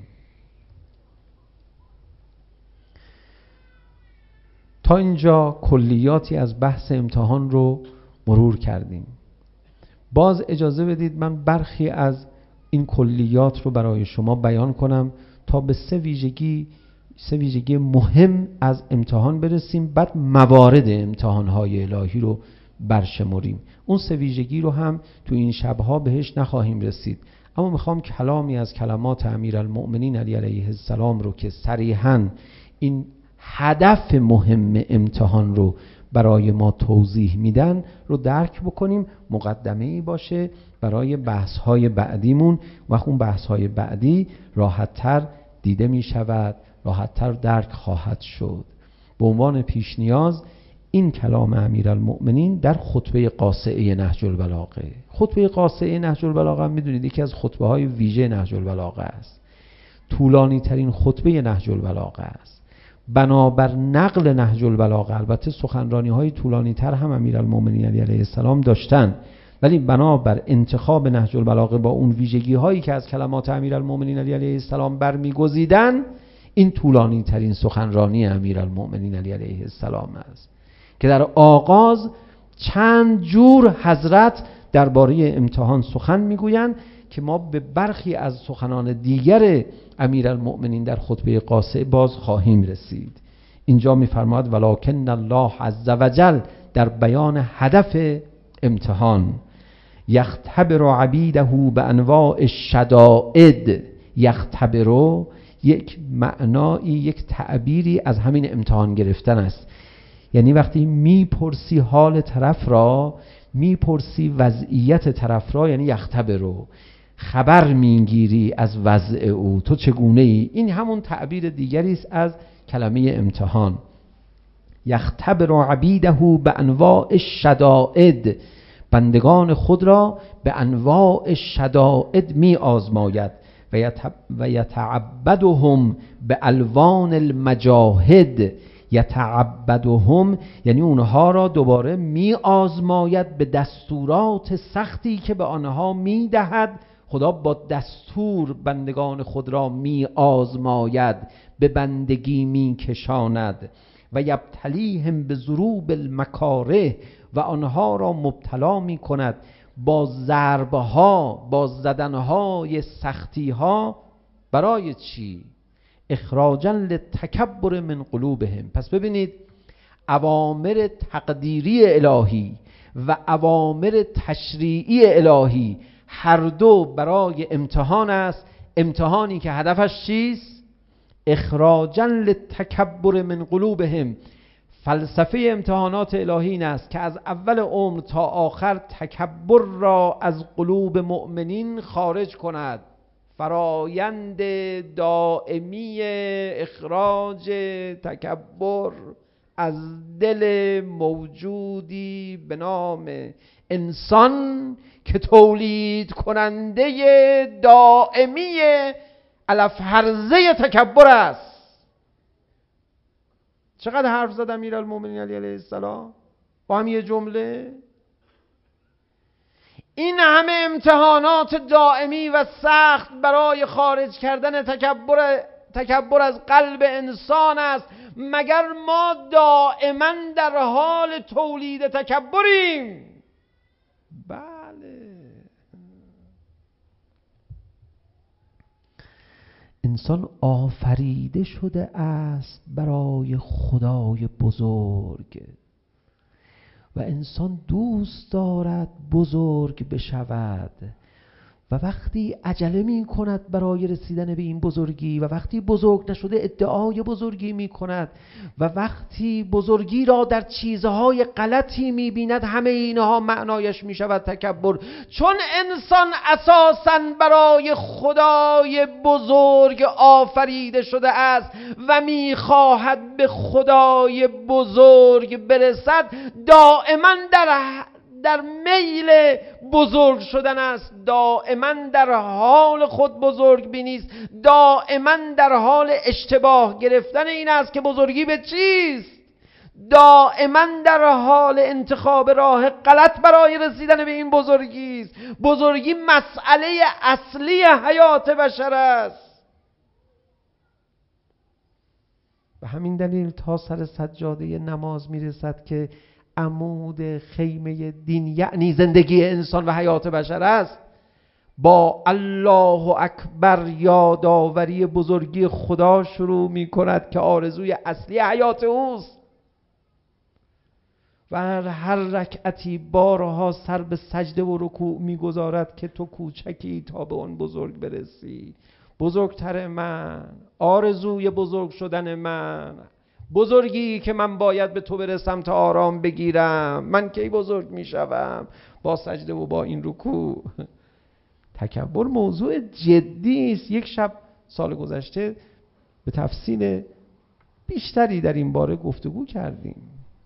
تا اینجا کلیاتی از بحث امتحان رو مرور کردیم. باز اجازه بدید من برخی از این کلیات رو برای شما بیان کنم تا به سه ویژگی مهم از امتحان برسیم، بعد موارد امتحان‌های الهی رو برشمریم. اون سه ویژگی رو هم تو این شب‌ها بهش نخواهیم رسید، اما میخوام کلامی از کلمات امیرالمؤمنین علی علیه السلام رو که صریحاً این هدف مهم امتحان رو برای ما توضیح میدن رو درک بکنیم، مقدمه‌ای باشه برای بحث‌های بعدیمون و اون بحث‌های بعدی راحت‌تر دیده میشود، راحت‌تر درک خواهد شد. به عنوان پیش نیاز این کلام امیرالمؤمنین در خطبه قاصعه نهج البلاغه. خطبه قاصعه نهج البلاغه هم میدونید یکی از خطبه‌های ویژه نهج البلاغه است. طولانی ترین خطبه نهج البلاغه است. بنابر نقل نهج البلاغه، البته سخنرانی‌های طولانی‌تر هم امیرالمؤمنین علیه السلام داشتن، ولی بنابر انتخاب نهج البلاغه با اون ویژگی‌هایی که از کلمات امیرالمؤمنین علیه السلام برمی‌گزیدن، این طولانی ترین سخنرانی امیرالمؤمنین علیه السلام است که در آغاز چند جور حضرت درباره امتحان سخن میگویند که ما به برخی از سخنان دیگر امیرالمؤمنین در خطبه قاصعه باز خواهیم رسید. اینجا میفرماید ولکن الله عز وجل در بیان هدف امتحان یختبر عبیده به انواع الشدائد. یختبر یک معنایی، یک تعبیری از همین امتحان گرفتن است. یعنی وقتی میپرسی حال طرف را، میپرسی وضعیت طرف را، یعنی یختبر رو خبر میگیری از وضع او، تو چگونه ای. این همون تعبیر دیگری است از کلمه امتحان. یختبر عبیده به انواع الشدائد، بندگان خود را به انواع شدائد می آزماید و یتعبدهم به الوان المجاهد. یتعبدهم یعنی اونها را دوباره می آزماید به دستورات سختی که به آنها می دهد. خدا با دستور بندگان خود را می آزماید، به بندگی می کشاند. و یبتلیهم به ضروب المکاره، و آنها را مبتلا می کند با ضربها، با زدنهای سختیها. برای چی؟ اخراجا للتکبر من قلوبهم. پس ببینید اوامر تقدیری الهی و اوامر تشریعی الهی هر دو برای امتحان است. امتحانی که هدفش چیست؟ اخراجا للتکبر من قلوبهم. فلسفه امتحانات الهی این است که از اول عمر تا آخر تکبر را از قلوب مؤمنین خارج کند. فرایند دائمی اخراج تکبر از دل موجودی به نام انسان که تولید کننده دائمی علف هرزه تکبر است. چقدر حرف زد امیرالمومنین علی علیه السلام با هم یه جمله؟ این همه امتحانات دائمی و سخت برای خارج کردن تکبر از قلب انسان است. مگر ما دائما در حال تولید تکبریم؟ بله. انسان آفریده شده است برای خدای بزرگ و انسان دوست دارد بزرگ بشود و وقتی عجله می کند برای رسیدن به این بزرگی و وقتی بزرگ نشده ادعای بزرگی می کند و وقتی بزرگی را در چیزهای غلطی می بیند، همه اینها معنایش می شود تکبر. چون انسان اساساً برای خدای بزرگ آفریده شده است و می خواهد به خدای بزرگ برسد، دائما در میل بزرگ شدن است، دائما در حال خود بزرگ بینی است، دائما در حال اشتباه گرفتن این است که بزرگی به چیست، دائما در حال انتخاب راه غلط برای رسیدن به این بزرگی است. بزرگی مسئله اصلی حیات بشر است. و همین دلیل تا سر سجاده نماز میرسد که عمود خیمه دین یعنی زندگی انسان و حیات بشر است. با الله اکبر یادآوری بزرگی خدا شروع می کند که آرزوی اصلی حیات اوست و هر رکعتی بارها سر به سجده و رکوع می گذارد که تو کوچکی تا به اون بزرگ برسی. بزرگتر من، آرزوی بزرگ شدن من، بزرگی که من باید به تو برسم تا آرام بگیرم، من کی بزرگ می شوم با سجده و با این رکوع. تکبر موضوع جدی است. یک شب سال گذشته به تفصیل بیشتری در این باره گفتگو کردیم.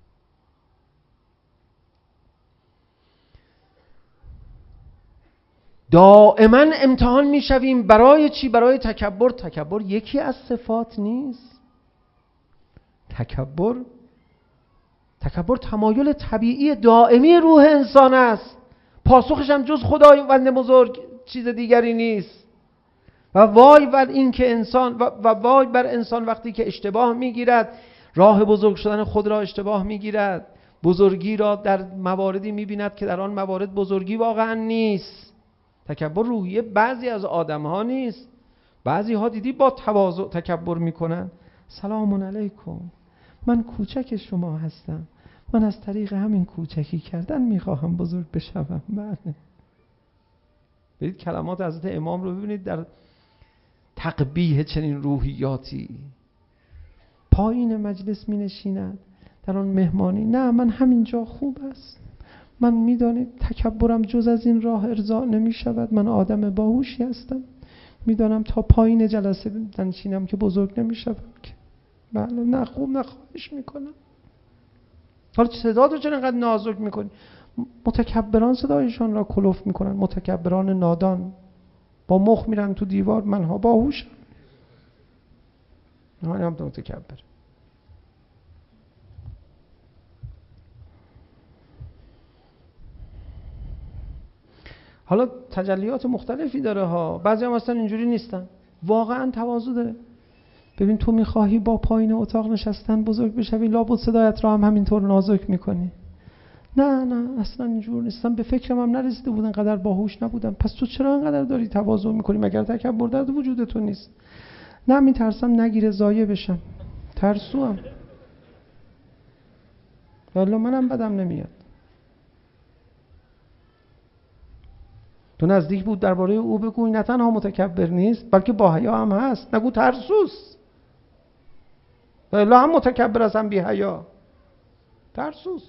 دائما امتحان می شویم. برای چی؟ برای تکبر. تکبر یکی از صفات نیست. تکبر تمایل طبیعی دائمی روح انسان است. پاسخش هم جز خداوند بزرگ چیز دیگری نیست. و وای بر این که انسان و وای بر انسان وقتی که اشتباه میگیرد، راه بزرگ شدن خود را اشتباه میگیرد، بزرگی را در مواردی میبیند که در آن موارد بزرگی واقعا نیست. تکبر روحیه بعضی از آدم ها نیست. بعضی ها دیدی با تواضع تکبر میکنن. سلام علیکم، من کوچک شما هستم، من از طریق همین کوچکی کردن میخواهم بزرگ بشوم. بله. برید کلمات حضرت امام رو ببینید در تقبیح چنین روحیاتی. پایین مجلس می نشیند در آن مهمانی، نه من همینجا خوب است، من میدانید تکبرم جز از این راه ارضا نمی شود، من آدم باهوشی هستم، میدانم تا پایین جلسه بنشینم که بزرگ نمی شود که. بله، نه خوب، نه خواهش میکنم. حالا صدا رو چرا اینقدر نازک میکنی؟ متکبران صدایشان را کلوف میکنن، متکبران نادان با مخ میرن تو دیوار. منها باهوشم، من هم متکبر. حالا تجلیات مختلفی داره ها. بعضی هم اصلا اینجوری نیستن، واقعا تواضع داره. ببین تو میخواهی با پایین اتاق نشستن بزرگ بشوی، لابد صدایت را هم همینطور نازک میکنی. نه اصلا اینجور نیستم، به فکرم هم نرسیده بودن، قدر باهوش نبودم. پس تو چرا انقدر داری تواضع میکنی؟ مگر تکبر در وجود تو نیست؟ نه میترسم نگیره ضایع بشم، ترسوام. والا منم بدم نمیاد. تو نزدیک بود درباره او بگوی نه تنها متکبر نیست بلکه با حیا هم هست، نگو ترسوس. و الا هم متکبر است هم بی حیا، ترسوس.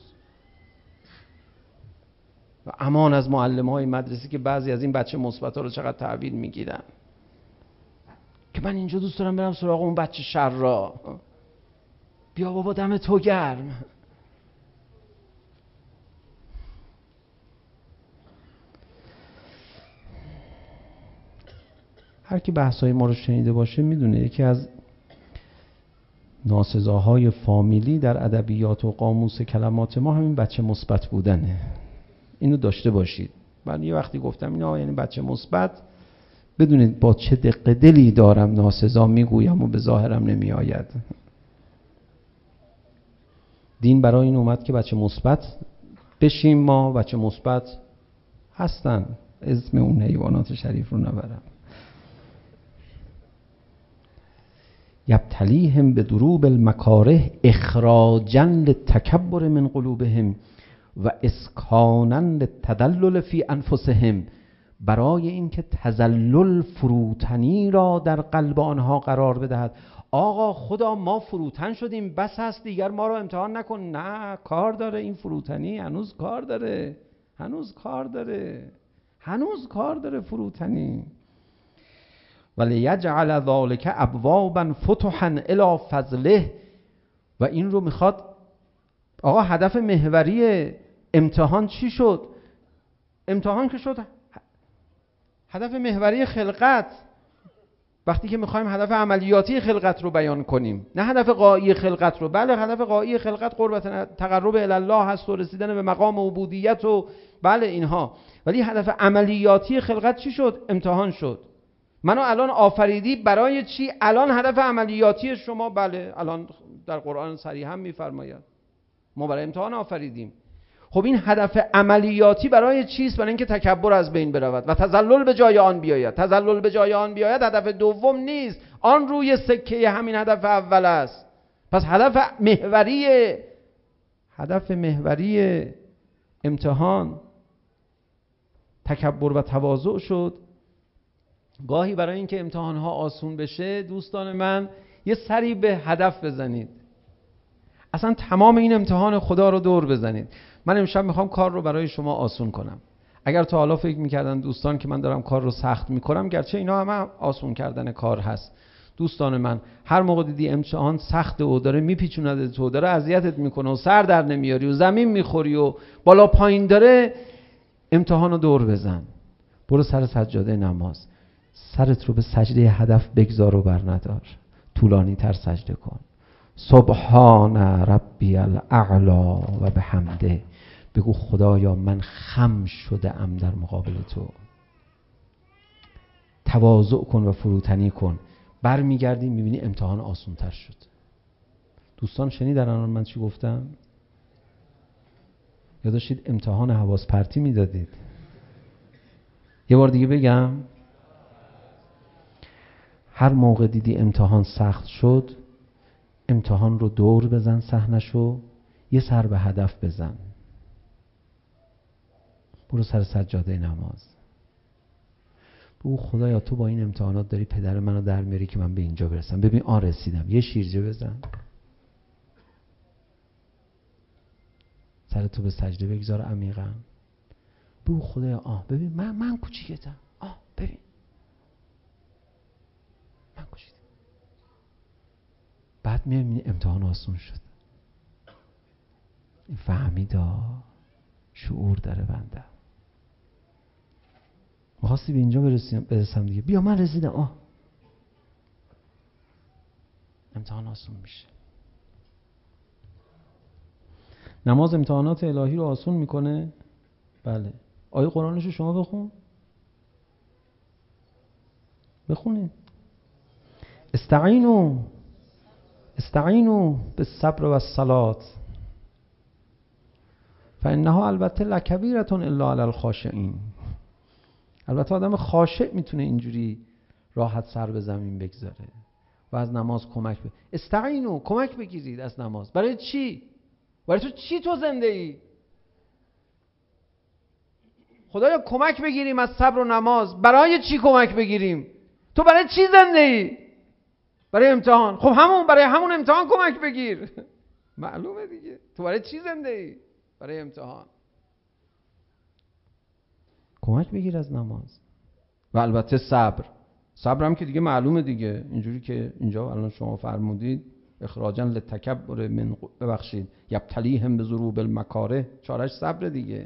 و امان از معلم‌های مدرسه که بعضی از این بچه مثبت‌ها رو چقدر تحویل میگیرن که من اینجا دوست دارم برم سراغ اون بچه شر را. بیا بابا دم تو گرم. هر کی بحث‌های ما رو شنیده باشه میدونه یکی از ناسزاهای فامیلی در ادبیات و قاموس کلمات ما همین بچه مثبت بودنه. اینو داشته باشید. من یه وقتی گفتم اینا یعنی بچه مثبت، بدونید با چه دق دلی دارم ناسزا میگویم و به ظاهرم نمی آید. دین برای این اومد که بچه مثبت بشیم. ما بچه مثبت هستن، اسم اون حیوانات شریف رو نبرم. یبتلیهم بدروب المکاره اخراجا للتکبر من قلوبهم و اسکانا للتدلل فی انفسهم، برای اینکه تذلل فروتنی را در قلب آنها قرار بدهد. آقا خدا ما فروتن شدیم بس هست دیگر ما رو امتحان نکن. نه، کار داره این فروتنی، هنوز کار داره، هنوز کار داره فروتنی. ولیجعل ذلک ابوابا فتحا الی فضله. و این رو میخواد. آقا هدف محوری امتحان چی شد؟ امتحان که شد هدف محوری خلقت. وقتی که میخوایم هدف عملیاتی خلقت رو بیان کنیم، نه هدف غایی خلقت رو. بله هدف غایی خلقت قربت تقرب الی الله هست و رسیدن به مقام عبودیت و بله اینها، ولی هدف عملیاتی خلقت چی شد؟ امتحان شد. منو الان آفریدی برای چی؟ الان هدف عملیاتی شما بله الان در قرآن صریحا میفرماید ما برای امتحان آفریدیم. خب این هدف عملیاتی برای چیست؟ برای اینکه تکبر از بین برود و تذلل به جای آن بیاید. تذلل به جای آن بیاید هدف دوم نیست، آن روی سکه همین هدف اول است. پس هدف محوری امتحان تکبر و تواضع شد. گاهی برای اینکه امتحان‌ها آسون بشه دوستان من یه سری به هدف بزنید، اصلا تمام این امتحان خدا رو دور بزنید. من امشب میخوام کار رو برای شما آسون کنم. اگر تا حالا فکر میکردن دوستان که من دارم کار رو سخت میکنم، گرچه اینا همه آسون کردن کار هست، دوستان من هر موقع دیدی امتحان سخته و داره میپیچوندت و داره اذیتت میکنه و سر در نمیاری و زمین میخوری و بالا پایین داره، امتحان رو دور بزن. برو سر سجاده نماز، سرت رو به سجده هدف بگذار و بر ندار، طولانی تر سجده کن. سبحان ربی الاعلا و بحمده. بگو خدایا من خم شده ام در مقابل تو. تواضع کن و فروتنی کن. برمیگردی میبینی امتحان آسان تر شد. دوستان شنیدن الان من چی گفتم؟ یا داشتید امتحان حواس پرتی میدادید؟ یه بار دیگه بگم. هر موقع دیدی امتحان سخت شد، امتحان رو دور بزن صحنشو، یه سر به هدف بزن. برو سر سجاده نماز. بگو خدایا تو با این امتحانات داری پدر منو در میاری که من به اینجا برسم. ببین رسیدم. یه شیرجه بزن. سر تو به سجده بگذار عمیقا. بگو خدایا ببین من کوچیکتم. ببین من کوچیکم. بعد میبینی امتحان آسون شد. این فهمیدا شعور داره بنده. می‌خواستی به اینجا برسم دیگه. بیا من رسیدم. امتحان آسون میشه. نماز امتحانات الهی رو آسون میکنه. بله. آیه قرآنش رو شما بخونید. استعینوا بالصبر والصلاة فانها البته لکبیرة الا علی الخاشعین. البته آدم خاشع میتونه اینجوری راحت سر به زمین بگذاره و از نماز استعینوا، کمک بگیرید از نماز. برای چی؟ برای تو چی تو زنده ای؟ خدایا کمک بگیریم از صبر و نماز. برای چی کمک بگیریم؟ تو برای چی زنده ای؟ برای امتحان. خب برای همون امتحان کمک بگیر. معلومه دیگه. تو برای چی زنده ای؟ برای امتحان. کمک بگیر از نماز. و البته صبر هم که دیگه معلومه دیگه، اینجوری که اینجا الان شما فرمودید اخراجا لتکبر من ببخشید یبتلیهم بذروب المکاره، چارش صبر دیگه.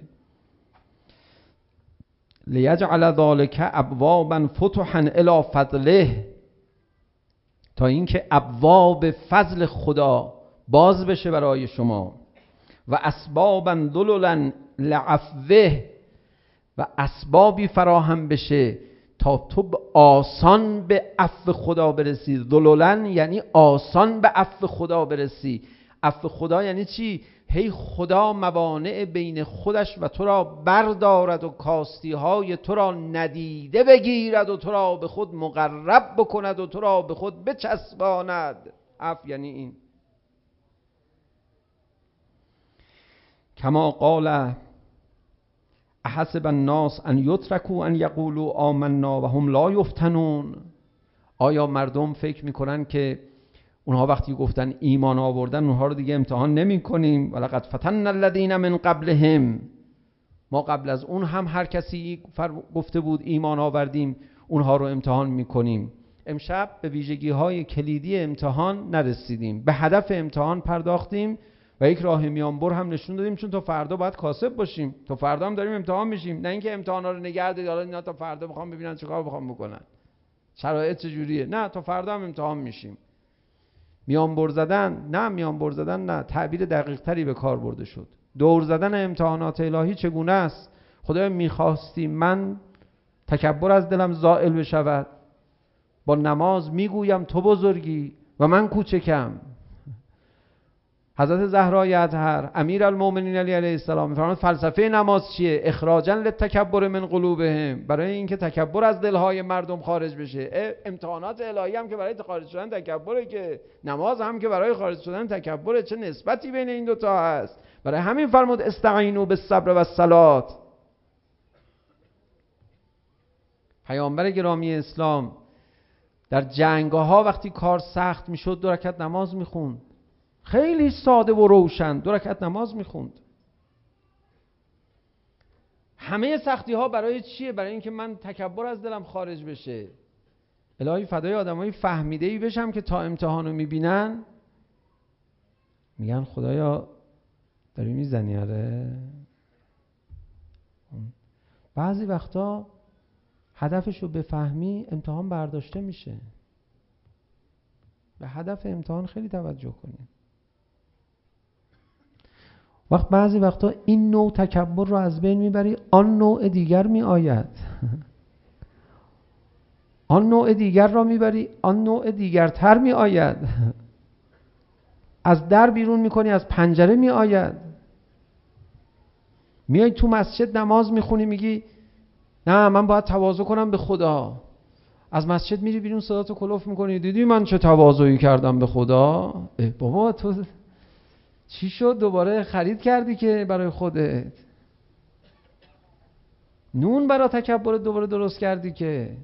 لیجعل ذلک ابوابا فتحا الی فضله، تا اینکه ابواب فضل خدا باز بشه برای شما. و اسبابا ذللا لعفوه، و اسبابی فراهم بشه تا تو آسان به عفو خدا برسی. ذللا یعنی آسان به عفو خدا برسی. عفو خدا یعنی چی؟ هی خدا موانع بین خودش و تو را بردارد و کاستی های تو را ندیده بگیرد و تو را به خود مقرب بکند و تو را به خود بچسباند. عفو یعنی این. کما قال احسب الناس ان یترکوا ان یقولوا آمنا و هم لا یفتنون. آیا مردم فکر میکنن که اونها وقتی گفتن ایمان آوردن اونها رو دیگه امتحان نمی کنیم؟ ولقد فتن الذین من قبلهم، ما قبل از اون هم هر کسی گفته بود ایمان آوردیم اونها رو امتحان میکنیم. امشب به ویژگی های کلیدی امتحان نرسیدیم، به هدف امتحان پرداختیم و یک راه میانبر هم نشون دادیم، چون تا فردا باید کاسب باشیم. تا فردا هم داریم امتحان میشیم، نه اینکه امتحانا رو نگه دارید حالا اینا تا فردا بخوام ببینن چه کار بخوام بکنن، شرایط چجوریه. نه، تا فردا هم امتحان میشیم. میانبر زدن نه، تعبیر دقیق تری به کار برده شد. دور زدن امتحانات الهی چگونه است؟ خدایا میخواستی من تکبر از دلم زائل بشود، با نماز میگویم تو بزرگی و من کوچکم. حضرت زهرای اطهر امیرالمومنین علیه السلام میفرماید فلسفه نماز چیه؟ اخراجا للتکبر من قلوبهم، برای اینکه تکبر از دلهای مردم خارج بشه. امتحانات الهی هم که برای خارج شدن تکبره، که نماز هم که برای خارج شدن تکبره. چه نسبتی بین این دوتا هست؟ برای همین فرمود استعینوا بالصبر والصلاة. پیامبر گرامی اسلام در جنگ‌ها وقتی کار سخت میشد 2 رکعت نماز میخوند، خیلی ساده و روشن 2 رکعت نماز میخوند. همه سختی ها برای چیه؟ برای اینکه من تکبر از دلم خارج بشه. الهی فدای آدمای فهمیده‌ای بشم که تا امتحانو میبینن میگن خدایا داری میزنی. آره بعضی وقتا هدفشو بفهمی امتحان برداشته میشه. به هدف امتحان خیلی توجه کنیم. بعضی وقتا این نوع تکبر رو از بین میبری، آن نوع دیگر می آید. آن نوع دیگر را میبری، آن نوع دیگرتر می آید. از در بیرون میکنی، از پنجره می آید. میای تو مسجد نماز میخونی، میگی نه من باید تواضع کنم به خدا. از مسجد میری بیرون صداتو کلوف میکنی، دیدی من چه تواضعی کردم به خدا؟ بابا تو چی شد دوباره خرید کردی که برای خودت؟ نون برای تکبرت دوباره درست کردی که؟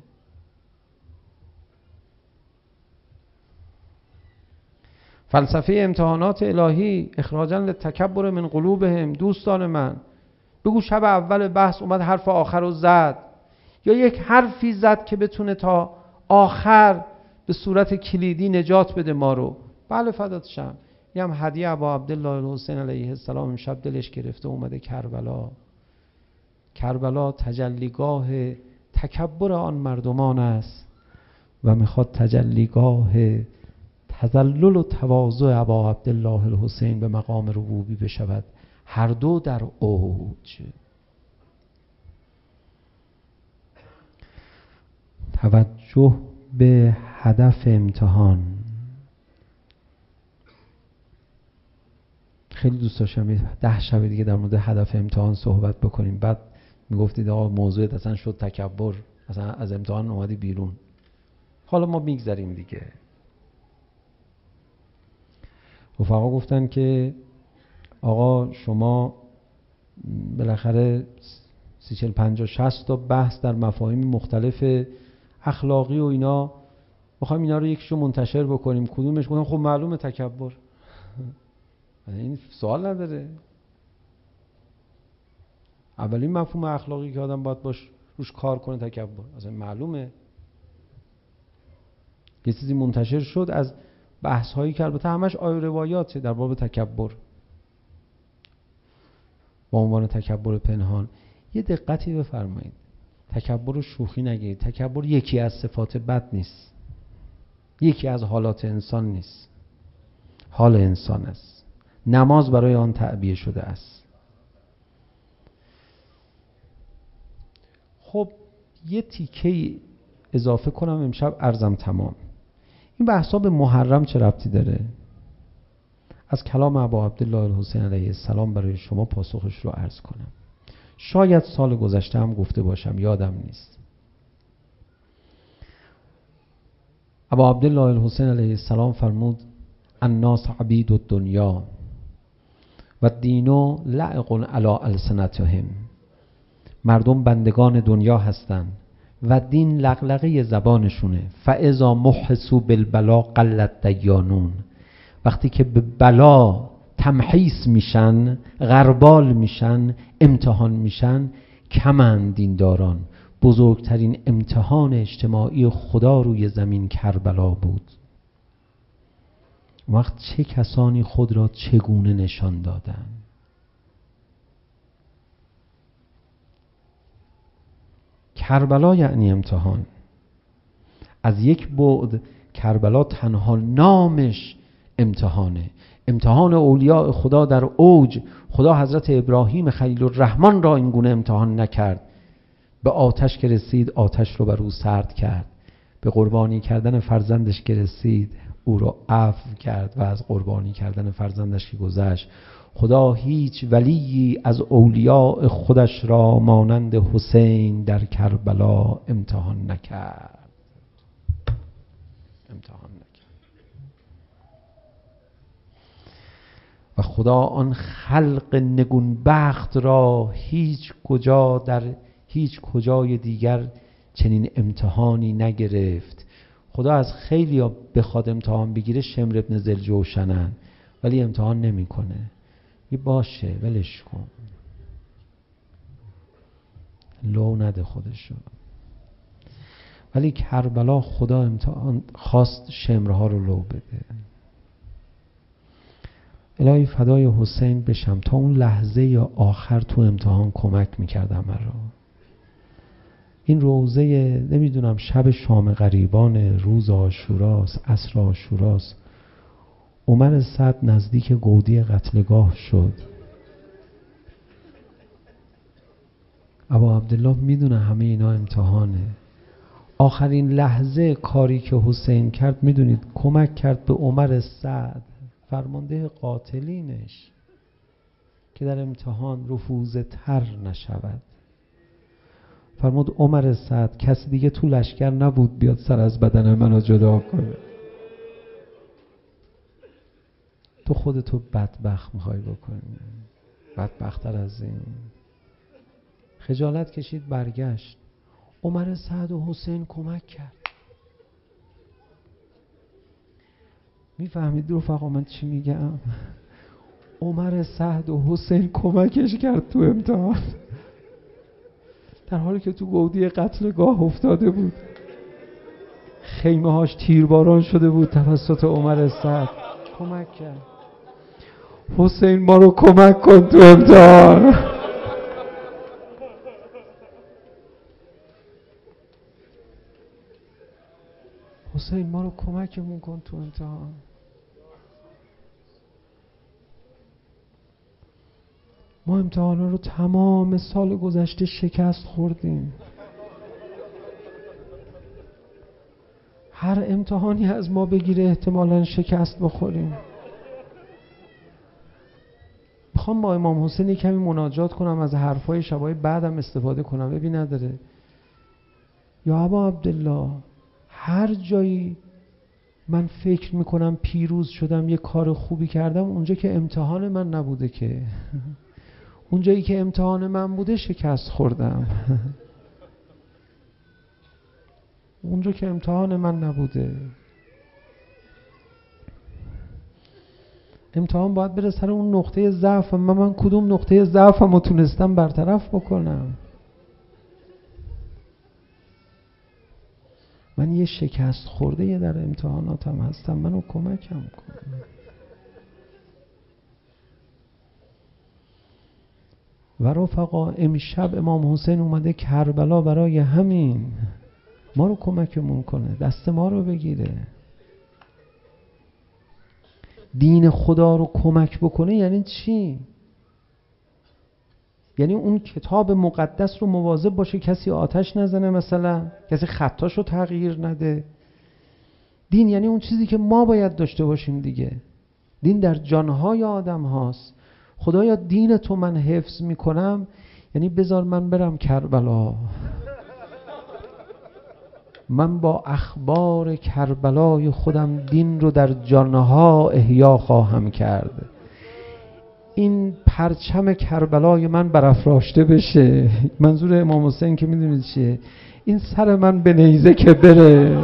فلسفه امتحانات الهی اخراجا للتکبر من قلوبهم. دوستان من بگو شب اول بحث اومد حرف آخر رو زد، یا یک حرفی زد که بتونه تا آخر به صورت کلیدی نجات بده ما رو. بله فدات شم. یه هم هدیه ابا عبدالله الحسین علیه السلام امشب دلش گرفته اومده کربلا. کربلا تجلیگاه تکبر آن مردمان است و میخواد تجلیگاه تذلل و تواضع ابا عبدالله الحسین به مقام ربوبی بشود، هر دو در اوج. توجه به هدف امتحان. خیلی دوست داشتم 10 شب دیگه در مورد هدف امتحان صحبت بکنیم. بعد میگفتید آقا موضوعت اصلا شد تکبر، اصلا از امتحان اومدی بیرون. حالا ما میگذریم دیگه. رفقا گفتن که آقا شما بالاخره 40 50 60 تا بحث در مفاهیم مختلف اخلاقی و اینا، میخوایم اینا رو یکیشو منتشر بکنیم، کدومش؟ گفتم خب معلومه تکبر. این سوال نداره. اولین مفهوم اخلاقی که آدم باید باش روش کار کنه تکبر، اصلا معلومه. یه چیزی منتشر شد از بحث هایی که البته همش آیه روایاته در باب تکبر با عنوان تکبر پنهان. یه دقتی بفرمایید، تکبر رو شوخی نگیرید. تکبر یکی از صفات بد نیست، یکی از حالات انسان نیست، حال انسان است. نماز برای آن تعبیه شده است. خب یه تیکه اضافه کنم امشب عرضم تمام. این بحثا به محرم چه ربطی داره؟ از کلام ابا عبدالله الحسین علیه السلام برای شما پاسخش رو عرض کنم. شاید سال گذشته هم گفته باشم، یادم نیست. ابا عبدالله الحسین علیه السلام فرمود الناس عبید الدنیا و الدین لعق علی السنتهم. مردم بندگان دنیا هستند و دین لغلقه زبانشونه. فاذا محسوا بالبلا قلت دیانون. وقتی که به بلا تمحیص میشن، غربال میشن، امتحان میشن، کمند دینداران. بزرگترین امتحان اجتماعی خدا روی زمین کربلا بود. وقت چه کسانی خود را چگونه نشان دادن؟ کربلا یعنی امتحان. از یک بعد کربلا تنها نامش امتحانه. امتحان اولیاء خدا در اوج. خدا حضرت ابراهیم خلیل الرحمن را این گونه امتحان نکرد. به آتش که رسید آتش رو بر او سرد کرد. به قربانی کردن فرزندش که رسید او را عفو کرد و از قربانی کردن فرزندش که گذشت. خدا هیچ ولی از اولیاء خودش را مانند حسین در کربلا امتحان نکرد. و خدا آن خلق نگونبخت را هیچ کجا در هیچ کجای دیگر چنین امتحانی نگرفت. خدا از خیلی ها بخواد امتحان بگیره شمر ابن ذوالجوشنن، ولی امتحان نمیکنه. یه باشه ولش کن، لو نده خودشو. ولی کربلا خدا امتحان خواست شمرها رو لو بده. الهی فدای حسین بشم، تا اون لحظه یا آخر تو امتحان کمک میکردم مرا. این روزه نمیدونم شب شام غریبان روز عاشوراست، عصر عاشوراست. عمر سعد نزدیک گودی قتلگاه شد. ابا عبدالله میدونه همه اینا امتحانه. آخرین لحظه کاری که حسین کرد میدونید کمک کرد به عمر سعد، فرمانده قاتلینش، که در امتحان رفوزه تر نشود. فرمود عمر سعد کسی دیگه تو لشکر نبود بیاد سر از بدن منو جدا کنه. تو خودتو بدبخت میخوای بکنی، بدبخت‌تر از این. خجالت کشید برگشت. عمر سعد و حسین کمک کرد. میفهمید رفقا من چی میگم؟ عمر سعد و حسین کمکش کرد تو امتحان، در حالی که تو گودی قتلگاه افتاده بود. خیمه هاش تیرباران شده بود توسط عمر سعد. کمک کرد. حسین ما رو کمک کن تو امتحان. حسین ما رو کمکمون کن تو امتحان. ما امتحانا رو تمام سال گذشته شکست خوردیم. هر امتحانی از ما بگیره احتمالاً شکست بخوریم. میخوام با امام حسین کمی مناجات کنم، از حرفای شبای بعدم استفاده کنم، ببین نداره. یا ابا عبدالله، هر جایی من فکر میکنم پیروز شدم، یه کار خوبی کردم، اونجا که امتحان من نبوده که اون جایی که امتحان من بوده شکست خوردم. اونجا که امتحان من نبوده. امتحان باید بره سر اون نقطه ضعف. من کدوم نقطه ضعفم رو تونستم برطرف بکنم؟ من یه شکست خورده در امتحاناتم هستم، منو کمکم کن. و رفقا امشب امام حسین اومده کربلا برای همین ما رو کمکمون کنه، دست ما رو بگیره. دین خدا رو کمک بکنه یعنی چی؟ یعنی اون کتاب مقدس رو مواظب باشه کسی آتش نزنه، مثلا کسی خطاش رو تغییر نده. دین یعنی اون چیزی که ما باید داشته باشیم دیگه. دین در جانهای آدم هاست. خدایا دین تو من حفظ میکنم، یعنی بذار من برم کربلا، من با اخبار کربلای خودم دین رو در جانها احیا خواهم کرد. این پرچم کربلای من برافراشته بشه. منظور امام حسین که میدونید چیه؟ این سر من به نیزه که بره،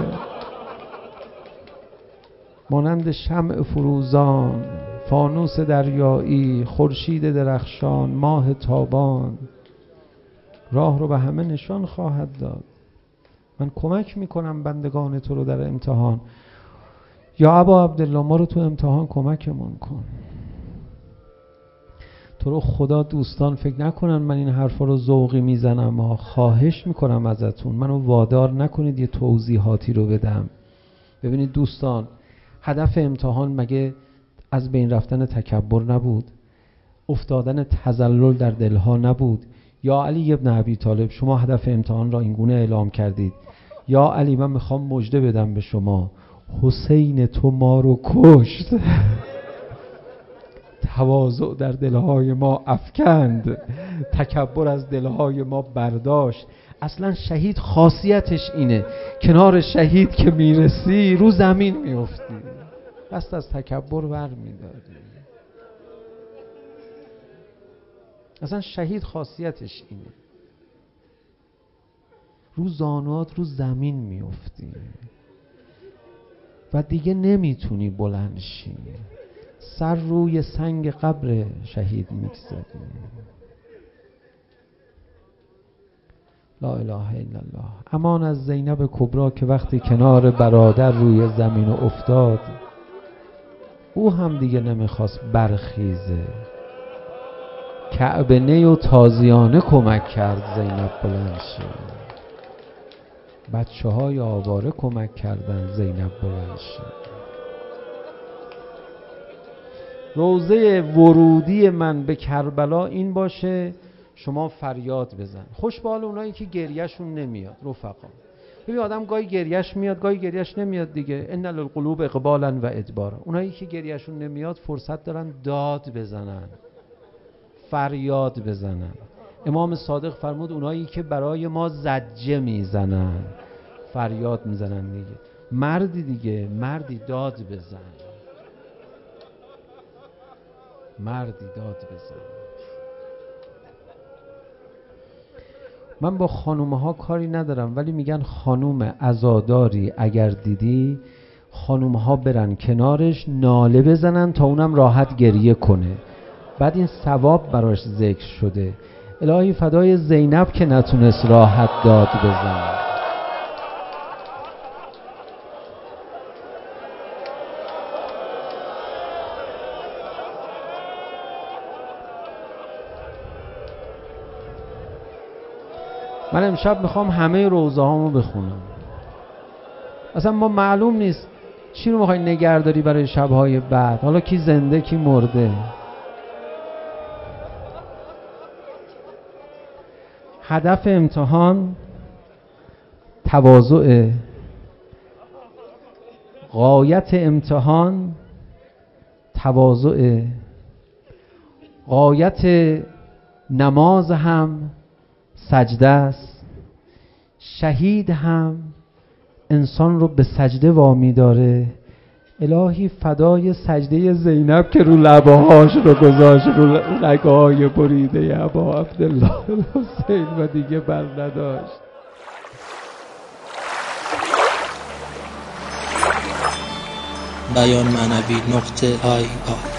مانند شمع فروزان، فانوس دریایی، خورشید درخشان، ماه تابان، راه رو به همه نشان خواهد داد. من کمک میکنم بندگان تو رو در امتحان. یا ابا عبدالله ما رو تو امتحان کمکمون کن. تو رو خدا دوستان فکر نکنن من این حرفا رو ذوقی میزنم، خواهش میکنم ازتون منو وادار نکنید یه توضیحاتی رو بدم. ببینید دوستان، هدف امتحان مگه از بین رفتن تکبر نبود؟ افتادن تذلل در دلها نبود؟ یا علی ابن ابی طالب شما هدف امتحان را اینگونه اعلام کردید: یا علی من میخوام مژده بدم به شما، حسین تو ما رو کشت، تواضع در دلهای ما افکند، تکبر از دلهای ما برداشت. اصلا شهید خاصیتش اینه، کنار شهید که میرسی رو زمین میافتی، دست از تکبر ور میداری. اصلا شهید خاصیتش اینه، رو زانوات رو زمین میافتی و دیگه نمیتونی بلند شی، سر روی سنگ قبر شهید میگذاری. لا اله الا الله. امان از زینب کبرا که وقتی کنار برادر روی زمین افتاد، او هم دیگه نمیخواست برخیزه، کعبه نی و تازیانه کمک کرد زینب بلند شه. بچه های آواره کمک کردن زینب بلند شه. روزه ورودی من به کربلا این باشه شما فریاد بزن. خوش به حال اونایی که گریهشون نمیاد رفقا. ببین آدم گاهی گریهش میاد گاهی گریهش نمیاد دیگه. ان للقلوب اقبالا و ادبارا. اونایی که گریهشون نمیاد فرصت دارن داد بزنن، فریاد بزنن. امام صادق فرمود اونایی که برای ما زجه میزنن، فریاد میزنن دیگه. مردی دیگه، مردی داد بزن، مردی داد بزن. من با خانومها کاری ندارم، ولی میگن خانوم عزاداری اگر دیدی، خانومها برن کنارش ناله بزنن تا اونم راحت گریه کنه، بعد این ثواب براش ذکر شده. الهی فدای زینب که نتونست راحت داد بزن. من امشب میخوام همه روزه هامو بخونم. اصلا ما معلوم نیست چی رو میخوای نگهداری برای شبهای بعد، حالا کی زنده کی مرده. هدف امتحان تواضع، غایت امتحان تواضع، غایت نماز هم سجده است. شهید هم انسان رو به سجده وامی داره الهی فدای سجده زینب که رو لبهاش رو گذاشت رو رگای بریده ابا عبدالله الحسین و دیگه بر نداشت. بیان معنوی .ir